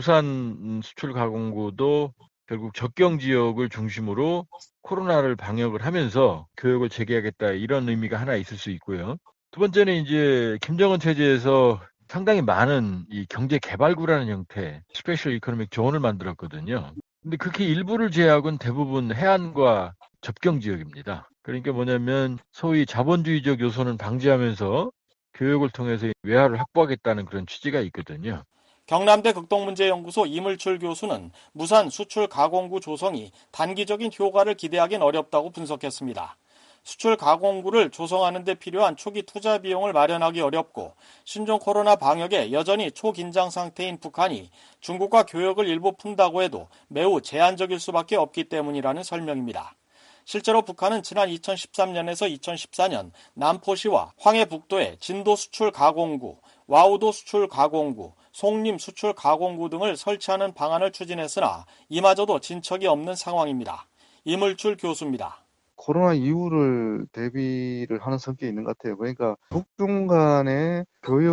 S1: 무산 수출 가공구도 결국 접경 지역을 중심으로 코로나를 방역을 하면서 교역을 재개하겠다 이런 의미가 하나 있을 수 있고요. 두 번째는 이제 김정은 체제에서 상당히 많은 이 경제 개발구라는 형태, 스페셜 이코노믹 존을 만들었거든요. 근데 그렇게 일부를 제외하고는 대부분 해안과 접경 지역입니다. 그러니까 뭐냐면 소위 자본주의적 요소는 방지하면서 교역을 통해서 외화를 확보하겠다는 그런 취지가 있거든요.
S22: 경남대 극동문제연구소 이물출 교수는 무산 수출 가공구 조성이 단기적인 효과를 기대하긴 어렵다고 분석했습니다. 수출 가공구를 조성하는 데 필요한 초기 투자 비용을 마련하기 어렵고 신종 코로나 방역에 여전히 초긴장 상태인 북한이 중국과 교역을 일부 푼다고 해도 매우 제한적일 수밖에 없기 때문이라는 설명입니다. 실제로 북한은 지난 2013년에서 2014년 남포시와 황해북도에 진도 수출 가공구, 와우도 수출 가공구, 송림 수출 가공구 등을 설치하는 방안을 추진했으나 이마저도 진척이 없는 상황입니다. 이물출 교수입니다.
S4: 코로나 이후를 대비를 하는 성격이 있는 것 같아요. 그러니까 북중 간의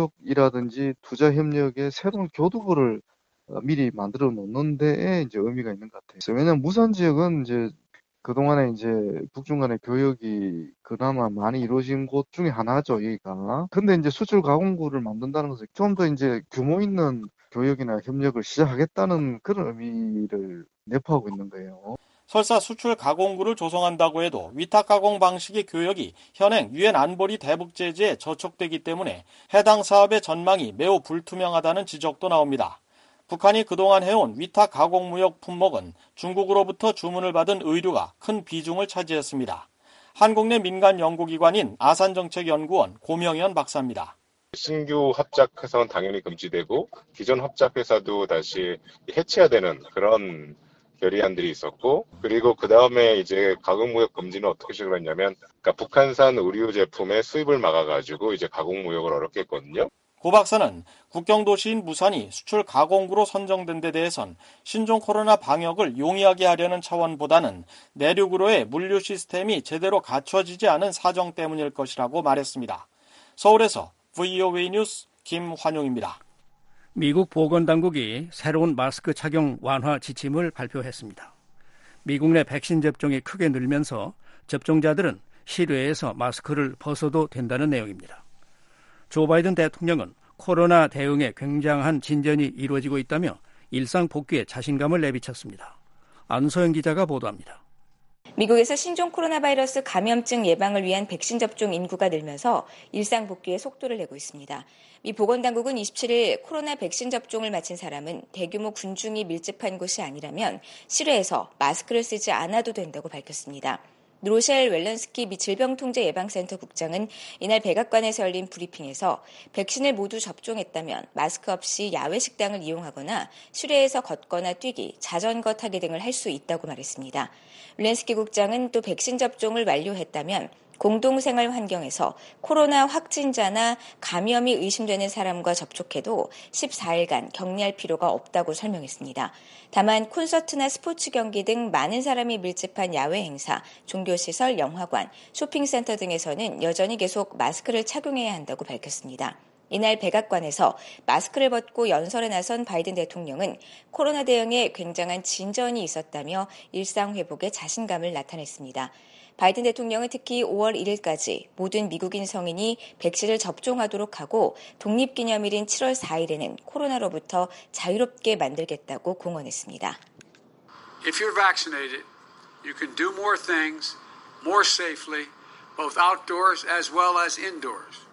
S4: 교역이라든지 투자 협력의 새로운 교두보를 미리 만들어 놓는 데에 이제 의미가 있는 것 같아요. 왜냐하면 무산 지역은 이제 그동안에 이제 북중 간의 교역이 그나마 많이 이루어진 곳 중에 하나죠, 여기가. 근데 이제 수출 가공구를 만든다는 것은 좀 더 이제 규모 있는 교역이나 협력을 시작하겠다는 그런 의미를 내포하고 있는 거예요.
S22: 설사 수출 가공구를 조성한다고 해도 위탁 가공 방식의 교역이 현행 유엔 안보리 대북 제재에 저촉되기 때문에 해당 사업의 전망이 매우 불투명하다는 지적도 나옵니다. 북한이 그동안 해온 위탁 가공 무역 품목은 중국으로부터 주문을 받은 의류가 큰 비중을 차지했습니다. 한국 내 민간 연구기관인 아산정책연구원 고명현 박사입니다.
S23: 신규 합작회사는 당연히 금지되고 기존 합작회사도 다시 해체해야 되는 그런 결의안들이 있었고, 그리고 그 다음에 이제 가공무역 금지는 어떻게 시작을 했냐면, 그러니까 북한산 의류 제품의 수입을 막아가지고 이제 가공무역을 어렵게 했거든요.
S22: 고 박사는 국경도시인 무산이 수출 가공구로 선정된 데 대해선 신종 코로나 방역을 용이하게 하려는 차원보다는 내륙으로의 물류 시스템이 제대로 갖춰지지 않은 사정 때문일 것이라고 말했습니다. 서울에서 VOA 뉴스 김환용입니다.
S3: 미국 보건당국이 새로운 마스크 착용 완화 지침을 발표했습니다. 미국 내 백신 접종이 크게 늘면서 접종자들은 실외에서 마스크를 벗어도 된다는 내용입니다. 조 바이든 대통령은 코로나 대응에 굉장한 진전이 이루어지고 있다며 일상 복귀에 자신감을 내비쳤습니다. 안소영 기자가 보도합니다.
S24: 미국에서 신종 코로나 바이러스 감염증 예방을 위한 백신 접종 인구가 늘면서 일상 복귀에 속도를 내고 있습니다. 미 보건당국은 27일 코로나 백신 접종을 마친 사람은 대규모 군중이 밀집한 곳이 아니라면 실외에서 마스크를 쓰지 않아도 된다고 밝혔습니다. 로셸 웰런스키 미 질병통제예방센터 국장은 이날 백악관에서 열린 브리핑에서 백신을 모두 접종했다면 마스크 없이 야외 식당을 이용하거나 실외에서 걷거나 뛰기, 자전거 타기 등을 할 수 있다고 말했습니다. 웰런스키 국장은 또 백신 접종을 완료했다면 공동생활 환경에서 코로나 확진자나 감염이 의심되는 사람과 접촉해도 14일간 격리할 필요가 없다고 설명했습니다. 다만 콘서트나 스포츠 경기 등 많은 사람이 밀집한 야외 행사, 종교시설, 영화관, 쇼핑센터 등에서는 여전히 계속 마스크를 착용해야 한다고 밝혔습니다. 이날 백악관에서 마스크를 벗고 연설에 나선 바이든 대통령은 코로나 대응에 굉장한 진전이 있었다며 일상 회복에 자신감을 나타냈습니다. 바이든 대통령은 특히 5월 1일까지 모든 미국인 성인이 백신을 접종하도록 하고 독립기념일인 7월 4일에는 코로나로부터 자유롭게 만들겠다고 공언했습니다.
S25: If you're vaccinated, you can do more things more safely, both outdoors as well as indoors.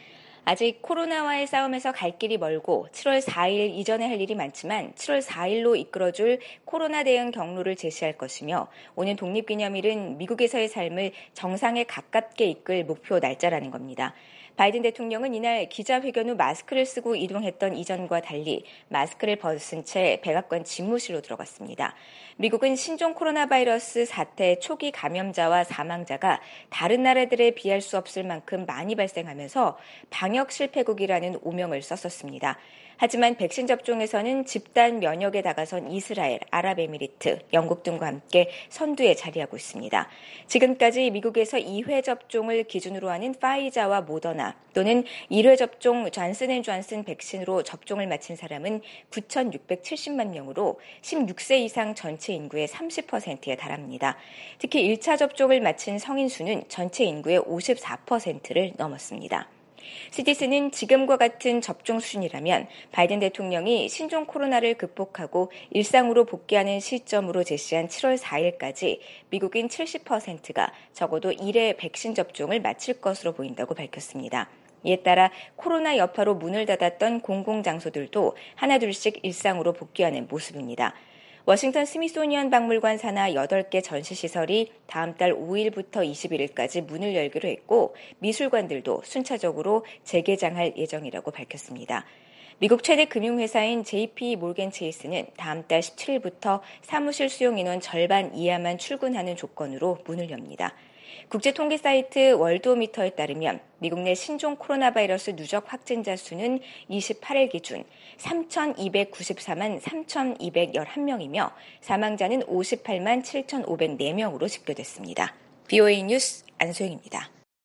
S24: 아직 코로나와의 싸움에서 갈 길이 멀고 7월 4일 이전에 할 일이 많지만 7월 4일로 이끌어줄 코로나 대응 경로를 제시할 것이며 오는 독립기념일은 미국에서의 삶을 정상에 가깝게 이끌 목표 날짜라는 겁니다. 바이든 대통령은 이날 기자회견 후 마스크를 쓰고 이동했던 이전과 달리 마스크를 벗은 채 백악관 집무실로 들어갔습니다. 미국은 신종 코로나 바이러스 사태 초기 감염자와 사망자가 다른 나라들에 비할 수 없을 만큼 많이 발생하면서 방역 실패국이라는 오명을 썼었습니다. 하지만 백신 접종에서는 집단 면역에 다가선 이스라엘, 아랍에미리트, 영국 등과 함께 선두에 자리하고 있습니다. 지금까지 미국에서 2회 접종을 기준으로 하는 파이자와 모더나 또는 1회 접종 존슨앤존슨 백신으로 접종을 마친 사람은 9,670만 명으로 16세 이상 전체 인구의 30%에 달합니다. 특히 1차 접종을 마친 성인 수는 전체 인구의 54%를 넘었습니다. CDC는 지금과 같은 접종 수준이라면 바이든 대통령이 신종 코로나를 극복하고 일상으로 복귀하는 시점으로 제시한 7월 4일까지 미국인 70%가 적어도 1회 백신 접종을 마칠 것으로 보인다고 밝혔습니다. 이에 따라 코로나 여파로 문을 닫았던 공공장소들도 하나둘씩 일상으로 복귀하는 모습입니다. 워싱턴 스미소니언 박물관 산하 8개 전시시설이 다음 달 5일부터 21일까지 문을 열기로 했고 미술관들도 순차적으로 재개장할 예정이라고 밝혔습니다. 미국 최대 금융회사인 JP 모건 체이스는 다음 달 17일부터 사무실 수용 인원 절반 이하만 출근하는 조건으로 문을 엽니다. 국제통계 사이트 월드오미터에 따르면 미국 내 신종 코로나 바이러스 누적 확진자 수는 28일 기준 3,294만 3,211명이며 사망자는 58만 7,504명으로 집계됐습니다. VOA 뉴스 안소영입니다.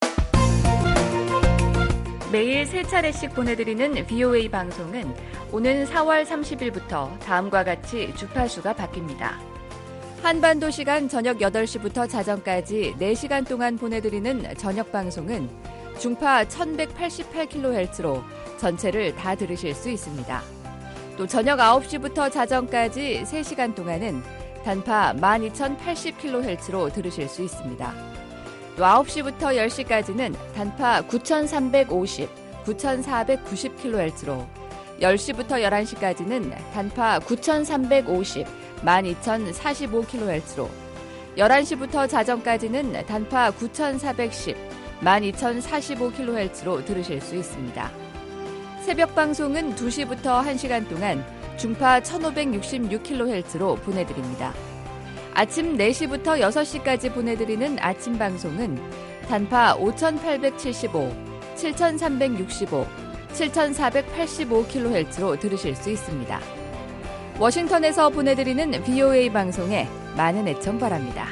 S24: 매일 3차례씩 보내드리는 VOA 방송은 오는 4월 30일부터 다음과 같이 주파수가 바뀝니다. 한반도 시간 저녁 8시부터 자정까지 4시간 동안 보내드리는 저녁 방송은 중파 1188kHz로 전체를 다 들으실 수 있습니다. 또 저녁 9시부터 자정까지 3시간 동안은 단파 12080kHz로 들으실 수 있습니다. 또 9시부터 10시까지는 단파 9350, 9490kHz로 10시부터 11시까지는 단파 9350, 12045kHz로 11시부터 자정까지는 단파 9410, 12045kHz로 들으실 수 있습니다. 새벽 방송은 2시부터 1시간 동안 중파 1566kHz로 보내드립니다. 아침 4시부터 6시까지 보내드리는 아침 방송은 단파 5875, 7365, 7485kHz로 들으실 수 있습니다. 워싱턴에서 보내드리는 VOA 방송에 많은 애청 바랍니다.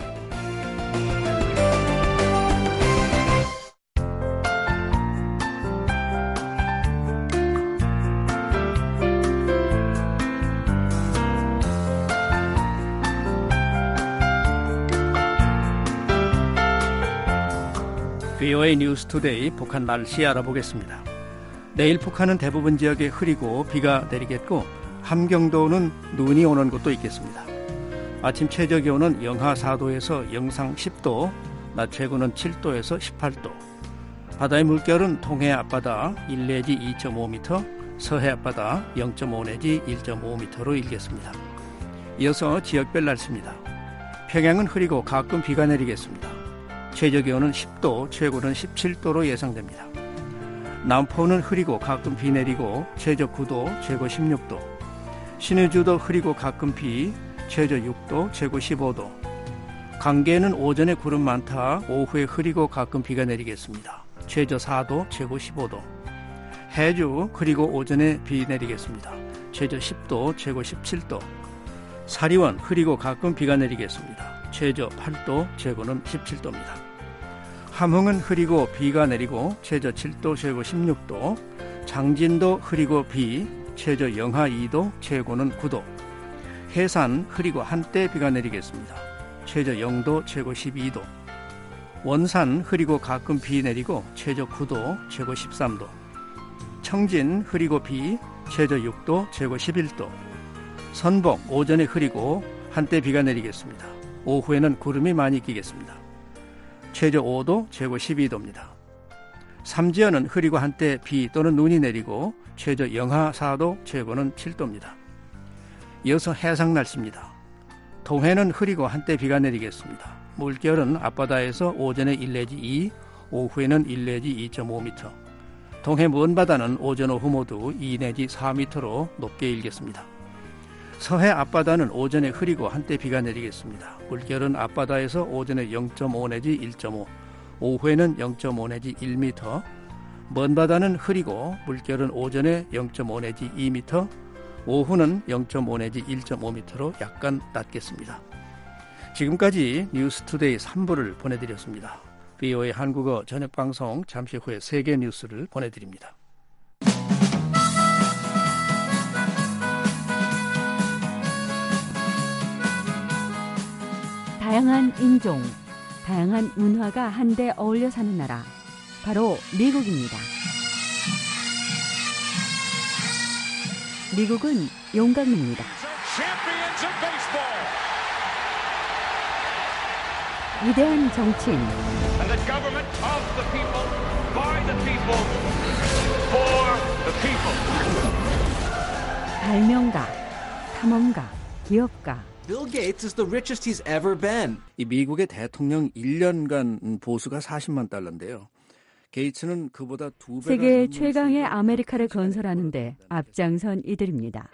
S3: VOA 뉴스 투데이 북한 날씨 알아보겠습니다. 내일 북한은 대부분 지역에 흐리고 비가 내리겠고 함경도는 눈이 오는 곳도 있겠습니다. 아침 최저 기온은 영하 4도에서 영상 10도, 낮 최고는 7도에서 18도. 바다의 물결은 동해 앞바다 1 내지 2.5m, 서해 앞바다 0.5 내지 1.5m로 일겠습니다. 이어서 지역별 날씨입니다. 평양은 흐리고 가끔 비가 내리겠습니다. 최저 기온은 10도, 최고는 17도로 예상됩니다. 남포는 흐리고 가끔 비 내리고 최저 9도, 최고 16도. 신의주도 흐리고 가끔 비, 최저 6도, 최고 15도. 강계는 오전에 구름 많다, 오후에 흐리고 가끔 비가 내리겠습니다. 최저 4도, 최고 15도. 해주 흐리고 오전에 비 내리겠습니다. 최저 10도, 최고 17도. 사리원 흐리고 가끔 비가 내리겠습니다. 최저 8도, 최고는 17도입니다. 함흥은 흐리고 비가 내리고 최저 7도, 최고 16도. 장진도 흐리고 비, 최저 영하 2도, 최고는 9도. 해산 흐리고 한때 비가 내리겠습니다. 최저 0도, 최고 12도. 원산 흐리고 가끔 비 내리고 최저 9도, 최고 13도. 청진 흐리고 비, 최저 6도, 최고 11도. 선복 오전에 흐리고 한때 비가 내리겠습니다. 오후에는 구름이 많이 끼겠습니다. 최저 5도, 최고 12도입니다. 삼지연은 흐리고 한때 비 또는 눈이 내리고 최저 영하 4도, 최고는 7도입니다. 이어서 해상 날씨입니다. 동해는 흐리고 한때 비가 내리겠습니다. 물결은 앞바다에서 오전에 1 내지 2, 오후에는 1 내지 2.5m, 동해 먼바다는 오전 오후 모두 2 내지 4m로 높게 일겠습니다. 서해 앞바다는 오전에 흐리고 한때 비가 내리겠습니다. 물결은 앞바다에서 오전에 0.5 내지 1.5, 오후에는 0.5 내지 1m, 먼바다는 흐리고 물결은 오전에 0.5 내지 2m, 오후는 0.5 내지 1.5m로 약간 낮겠습니다. 지금까지 뉴스투데이 3부를 보내드렸습니다. VOA 한국어 저녁방송 잠시 후에 세계 뉴스를 보내드립니다.
S5: 다양한 인종, 다양한 문화가 한데 어울려 사는 나라, 바로 미국입니다. 미국은 용광로입니다. 위대한 정치인, 발명가, 탐험가, 기업가.
S7: Bill Gates is the richest he's ever been.
S3: 이 미국의 대통령 1년간 보수가 $400만. 게이츠는 그보다 2배.
S5: 세계 최강의 아메리카를 건설하는데 앞장선 이들입니다.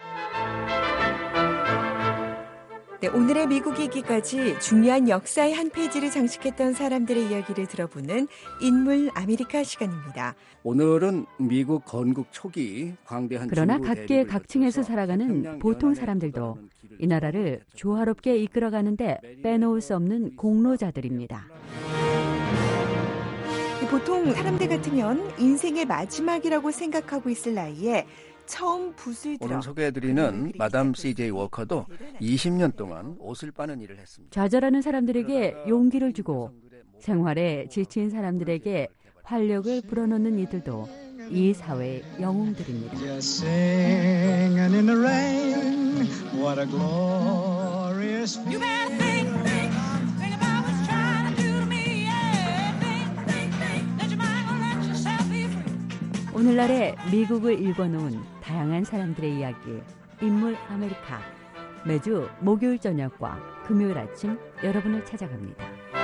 S8: 네, 오늘의 미국 이기까지 중요한 역사의 한 페이지를 장식했던 사람들의 이야기를 들어보는 인물 아메리카 시간입니다.
S3: 오늘은 미국 건국 초기 광대한
S5: 그러나 각계 각층에서 살아가는 보통 사람들도 이 나라를 조화롭게 이끌어가는데 빼놓을 수 없는 공로자들입니다.
S8: 보통 사람들 같으면 인생의 마지막이라고 생각하고 있을 나이에 처음 붓을 들어.
S3: 오늘 소개해드리는 마담 C.J. 워커도 20년 동안 옷을 빠는 일을 했습니다.
S5: 좌절하는 사람들에게 용기를 주고 생활에 지친 사람들에게 활력을 불어넣는 이들도 이 사회의 영웅들입니다. 오늘날의 미국을 읽어놓은 다양한 사람들의 이야기, 인물 아메리카. 매주 목요일 저녁과 금요일 아침 여러분을 찾아갑니다.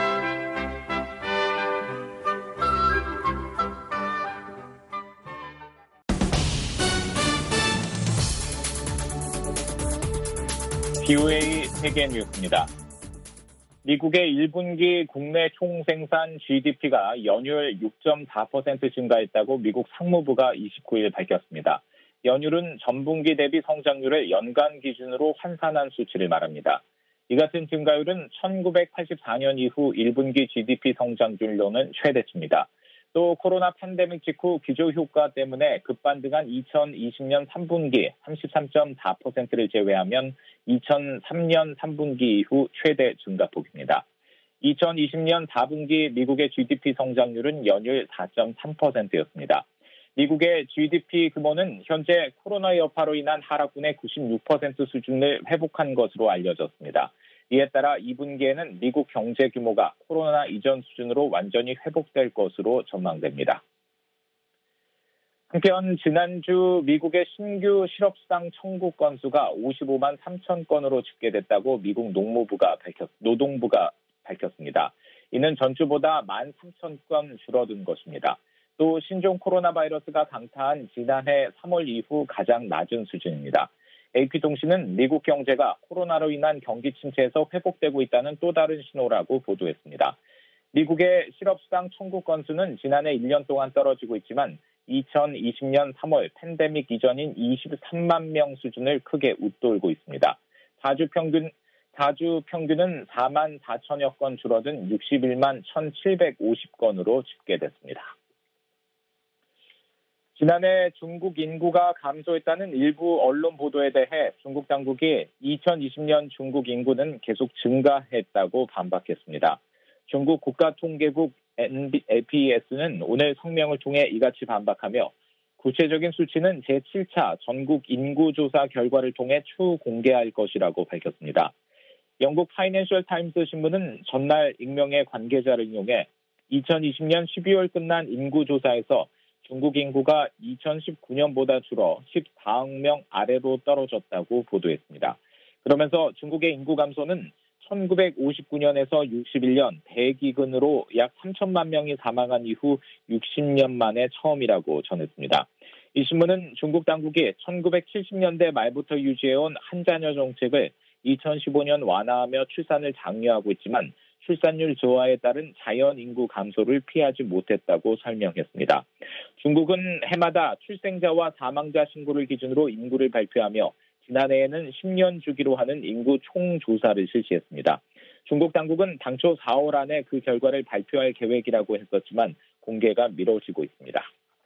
S9: VOA 세계 뉴스입니다. 미국의 1분기 국내 총생산 GDP가 연율 6.4% 증가했다고 미국 상무부가 29일 밝혔습니다. 연율은 전분기 대비 성장률을 연간 기준으로 환산한 수치를 말합니다. 이 같은 증가율은 1984년 이후 1분기 GDP 성장률로는 최대치입니다. 또 코로나 팬데믹 직후 기저효과 때문에 급반등한 2020년 3분기 33.4%를 제외하면 2003년 3분기 이후 최대 증가폭입니다. 2020년 4분기 미국의 GDP 성장률은 연율 4.3%였습니다. 미국의 GDP 규모는 현재 코로나 여파로 인한 하락분의 96% 수준을 회복한 것으로 알려졌습니다. 이에 따라 2분기에는 미국 경제 규모가 코로나 이전 수준으로 완전히 회복될 것으로 전망됩니다. 한편 지난주 미국의 신규 실업수당 청구 건수가 55만 3천 건으로 집계됐다고 미국 노동부가 밝혔습니다. 이는 전주보다 1만 3천 건 줄어든 것입니다. 또 신종 코로나 바이러스가 강타한 지난해 3월 이후 가장 낮은 수준입니다. AP통신은 미국 경제가 코로나로 인한 경기 침체에서 회복되고 있다는 또 다른 신호라고 보도했습니다. 미국의 실업수당 청구 건수는 지난해 1년 동안 떨어지고 있지만 2020년 3월 팬데믹 이전인 23만 명 수준을 크게 웃돌고 있습니다. 4주 평균은 4만 4천여 건 줄어든 61만 1,750건으로 집계됐습니다. 지난해 중국 인구가 감소했다는 일부 언론 보도에 대해 중국 당국이 2020년 중국 인구는 계속 증가했다고 반박했습니다. 중국 국가통계국 NBS는 오늘 성명을 통해 이같이 반박하며 구체적인 수치는 제7차 전국 인구조사 결과를 통해 추후 공개할 것이라고 밝혔습니다. 영국 파이낸셜 타임스 신문은 전날 익명의 관계자를 인용해 2020년 12월 끝난 인구조사에서 중국 인구가 2019년보다 줄어 14억 명 아래로 떨어졌다고 보도했습니다. 그러면서 중국의 인구 감소는 1959년에서 61년 대기근으로 약 3천만 명이 사망한 이후 60년 만에 처음이라고 전했습니다. 이 신문은 중국 당국이 1970년대 말부터 유지해온 한자녀 정책을 2015년 완화하며 출산을 장려하고 있지만 출산율 저하에 따른 자연 인구 감소를 피하지 못했다고 설명했습니다. 중국은 해마다 출생자와 사망자 신고를 기준으로 인구를 발표하며 지난해에는 10년 주기로 하는 인구 총조사를 실시했습니다. 중국 당국은 당초 4월 안에 그 결과를 발표할 계획이라고 했었지만 공개가 미뤄지고 있습니다.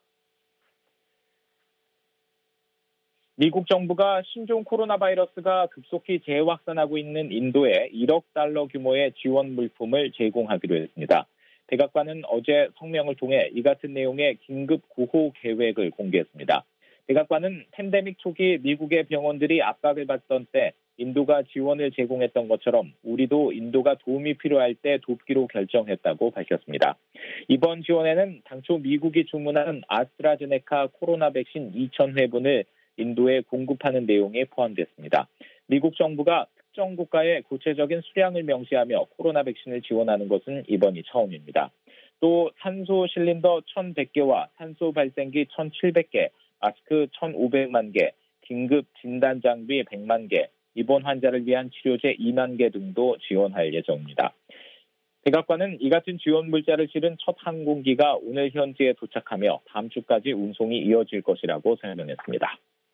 S9: 미국 정부가 신종 코로나 바이러스가 급속히 재확산하고 있는 인도에 1억 달러 규모의 지원 물품을 제공하기로 했습니다. 백악관은 어제 성명을 통해 이 같은 내용의 긴급 구호 계획을 공개했습니다. 백악관은 팬데믹 초기 미국의 병원들이 압박을 받던 때 인도가 지원을 제공했던 것처럼 우리도 인도가 도움이 필요할 때 돕기로 결정했다고 밝혔습니다. 이번 지원에는 당초 미국이 주문한 아스트라제네카 코로나 백신 2,000회분을 인도에 공급하는 내용이 포함됐습니다. 미국 정부가 특정 국가의 구체적인 수량을 명시하며 코로나 백신을 지원하는 것은 이번이 처음입니다. 또 산소 실린더 1,100개와 산소 발생기 1,700개, 마스크 1,500만 개, 긴급 진단 장비 100만 개, 입원 환자를 위한 치료제 2만 개 등도 지원할 예정입니다. 백악관은 이 같은 지원 물자를 실은 첫 항공기가 오늘 현지에 도착하며 다음 주까지 운송이 이어질 것이라고 설명했습니다.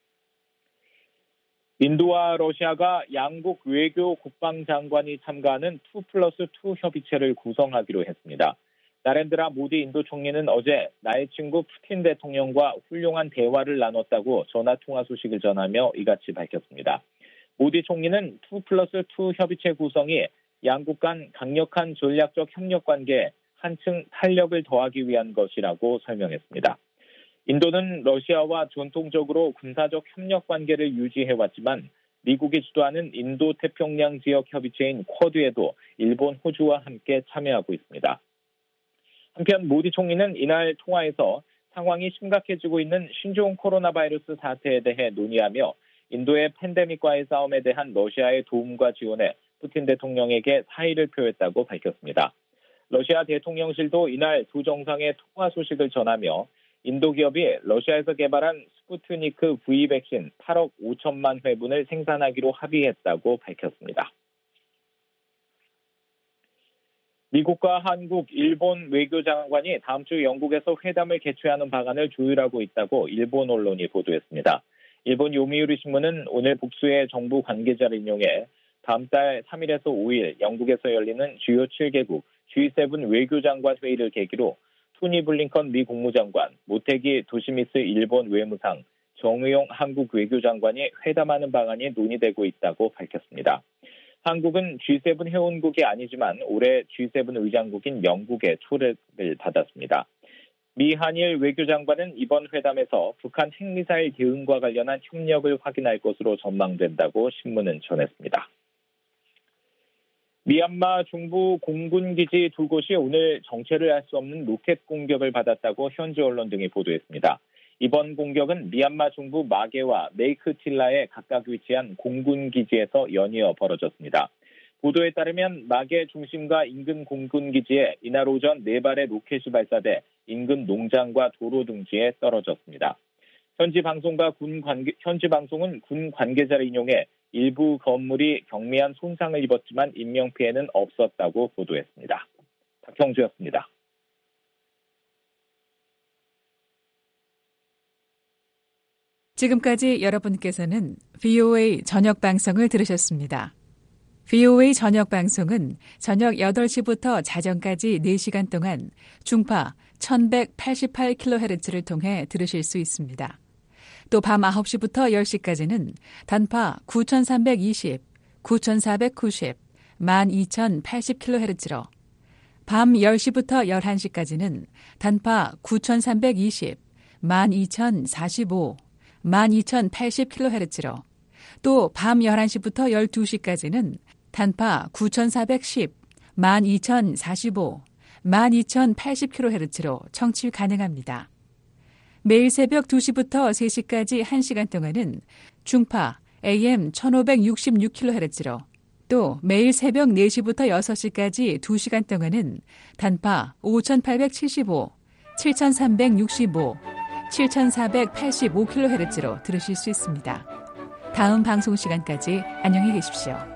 S9: 인도와 러시아가 양국 외교 국방장관이 참가하는 2+2 협의체를 구성하기로 했습니다. 나렌드라 모디 인도 총리는 어제 나의 친구 푸틴 대통령과 훌륭한 대화를 나눴다고 전화통화 소식을 전하며 이같이 밝혔습니다. 모디 총리는 2+2 협의체 구성이 양국 간 강력한 전략적 협력 관계에 한층 탄력을 더하기 위한 것이라고 설명했습니다. 인도는 러시아와 전통적으로 군사적 협력 관계를 유지해왔지만 미국이 주도하는 인도-태평양 지역 협의체인 쿼드에도 일본, 호주와 함께 참여하고 있습니다. 한편 모디 총리는 이날 통화에서 상황이 심각해지고 있는 신종 코로나 바이러스 사태에 대해 논의하며 인도의 팬데믹과의 싸움에 대한 러시아의 도움과 지원에 푸틴 대통령에게 사의를 표했다고 밝혔습니다. 러시아 대통령실도 이날 두 정상의 통화 소식을 전하며 인도 기업이 러시아에서 개발한 스푸트니크 V 백신 8억 5천만 회분을 생산하기로 합의했다고 밝혔습니다. 미국과 한국, 일본 외교장관이 다음 주 영국에서 회담을 개최하는 방안을 조율하고 있다고 일본 언론이 보도했습니다. 일본 요미우리 신문은 오늘 복수의 정부 관계자를 인용해 다음 달 3일에서 5일 영국에서 열리는 주요 7개국 G7 외교장관 회의를 계기로 토니 블링컨 미 국무장관, 모테기 도시미스 일본 외무상, 정의용 한국 외교장관이 회담하는 방안이 논의되고 있다고 밝혔습니다. 한국은 G7 회원국이 아니지만 올해 G7 의장국인 영국의 초대를 받았습니다. 미 한일 외교장관은 이번 회담에서 북한 핵미사일 대응과 관련한 협력을 확인할 것으로 전망된다고 신문은 전했습니다. 미얀마 중부 공군기지 두 곳이 오늘 정체를 알 수 없는 로켓 공격을 받았다고 현지 언론 등이 보도했습니다. 이번 공격은 미얀마 중부 마게와 메이크틸라에 각각 위치한 공군기지에서 연이어 벌어졌습니다. 보도에 따르면 마게 중심과 인근 공군기지에 이날 오전 4발의 로켓이 발사돼 인근 농장과 도로 등지에 떨어졌습니다. 현지 방송은 군 관계자를 인용해 일부 건물이 경미한 손상을 입었지만 인명피해는 없었다고 보도했습니다. 박형주였습니다.
S2: 지금까지 여러분께서는 VOA 저녁 방송을 들으셨습니다. VOA 저녁 방송은 저녁 8시부터 자정까지 4시간 동안 중파 1188kHz를 통해 들으실 수 있습니다. 또 밤 9시부터 10시까지는 단파 9320, 9490, 12080kHz로 밤 10시부터 11시까지는 단파 9320, 12045, 12080kHz로 또 밤 11시부터 12시까지는 단파 9410, 12045, 12080kHz로 청취 가능합니다. 매일 새벽 2시부터 3시까지 1시간 동안은 중파 AM 1566kHz로 또 매일 새벽 4시부터 6시까지 2시간 동안은 단파 5875, 7365, 7485kHz로 들으실 수 있습니다. 다음 방송 시간까지 안녕히 계십시오.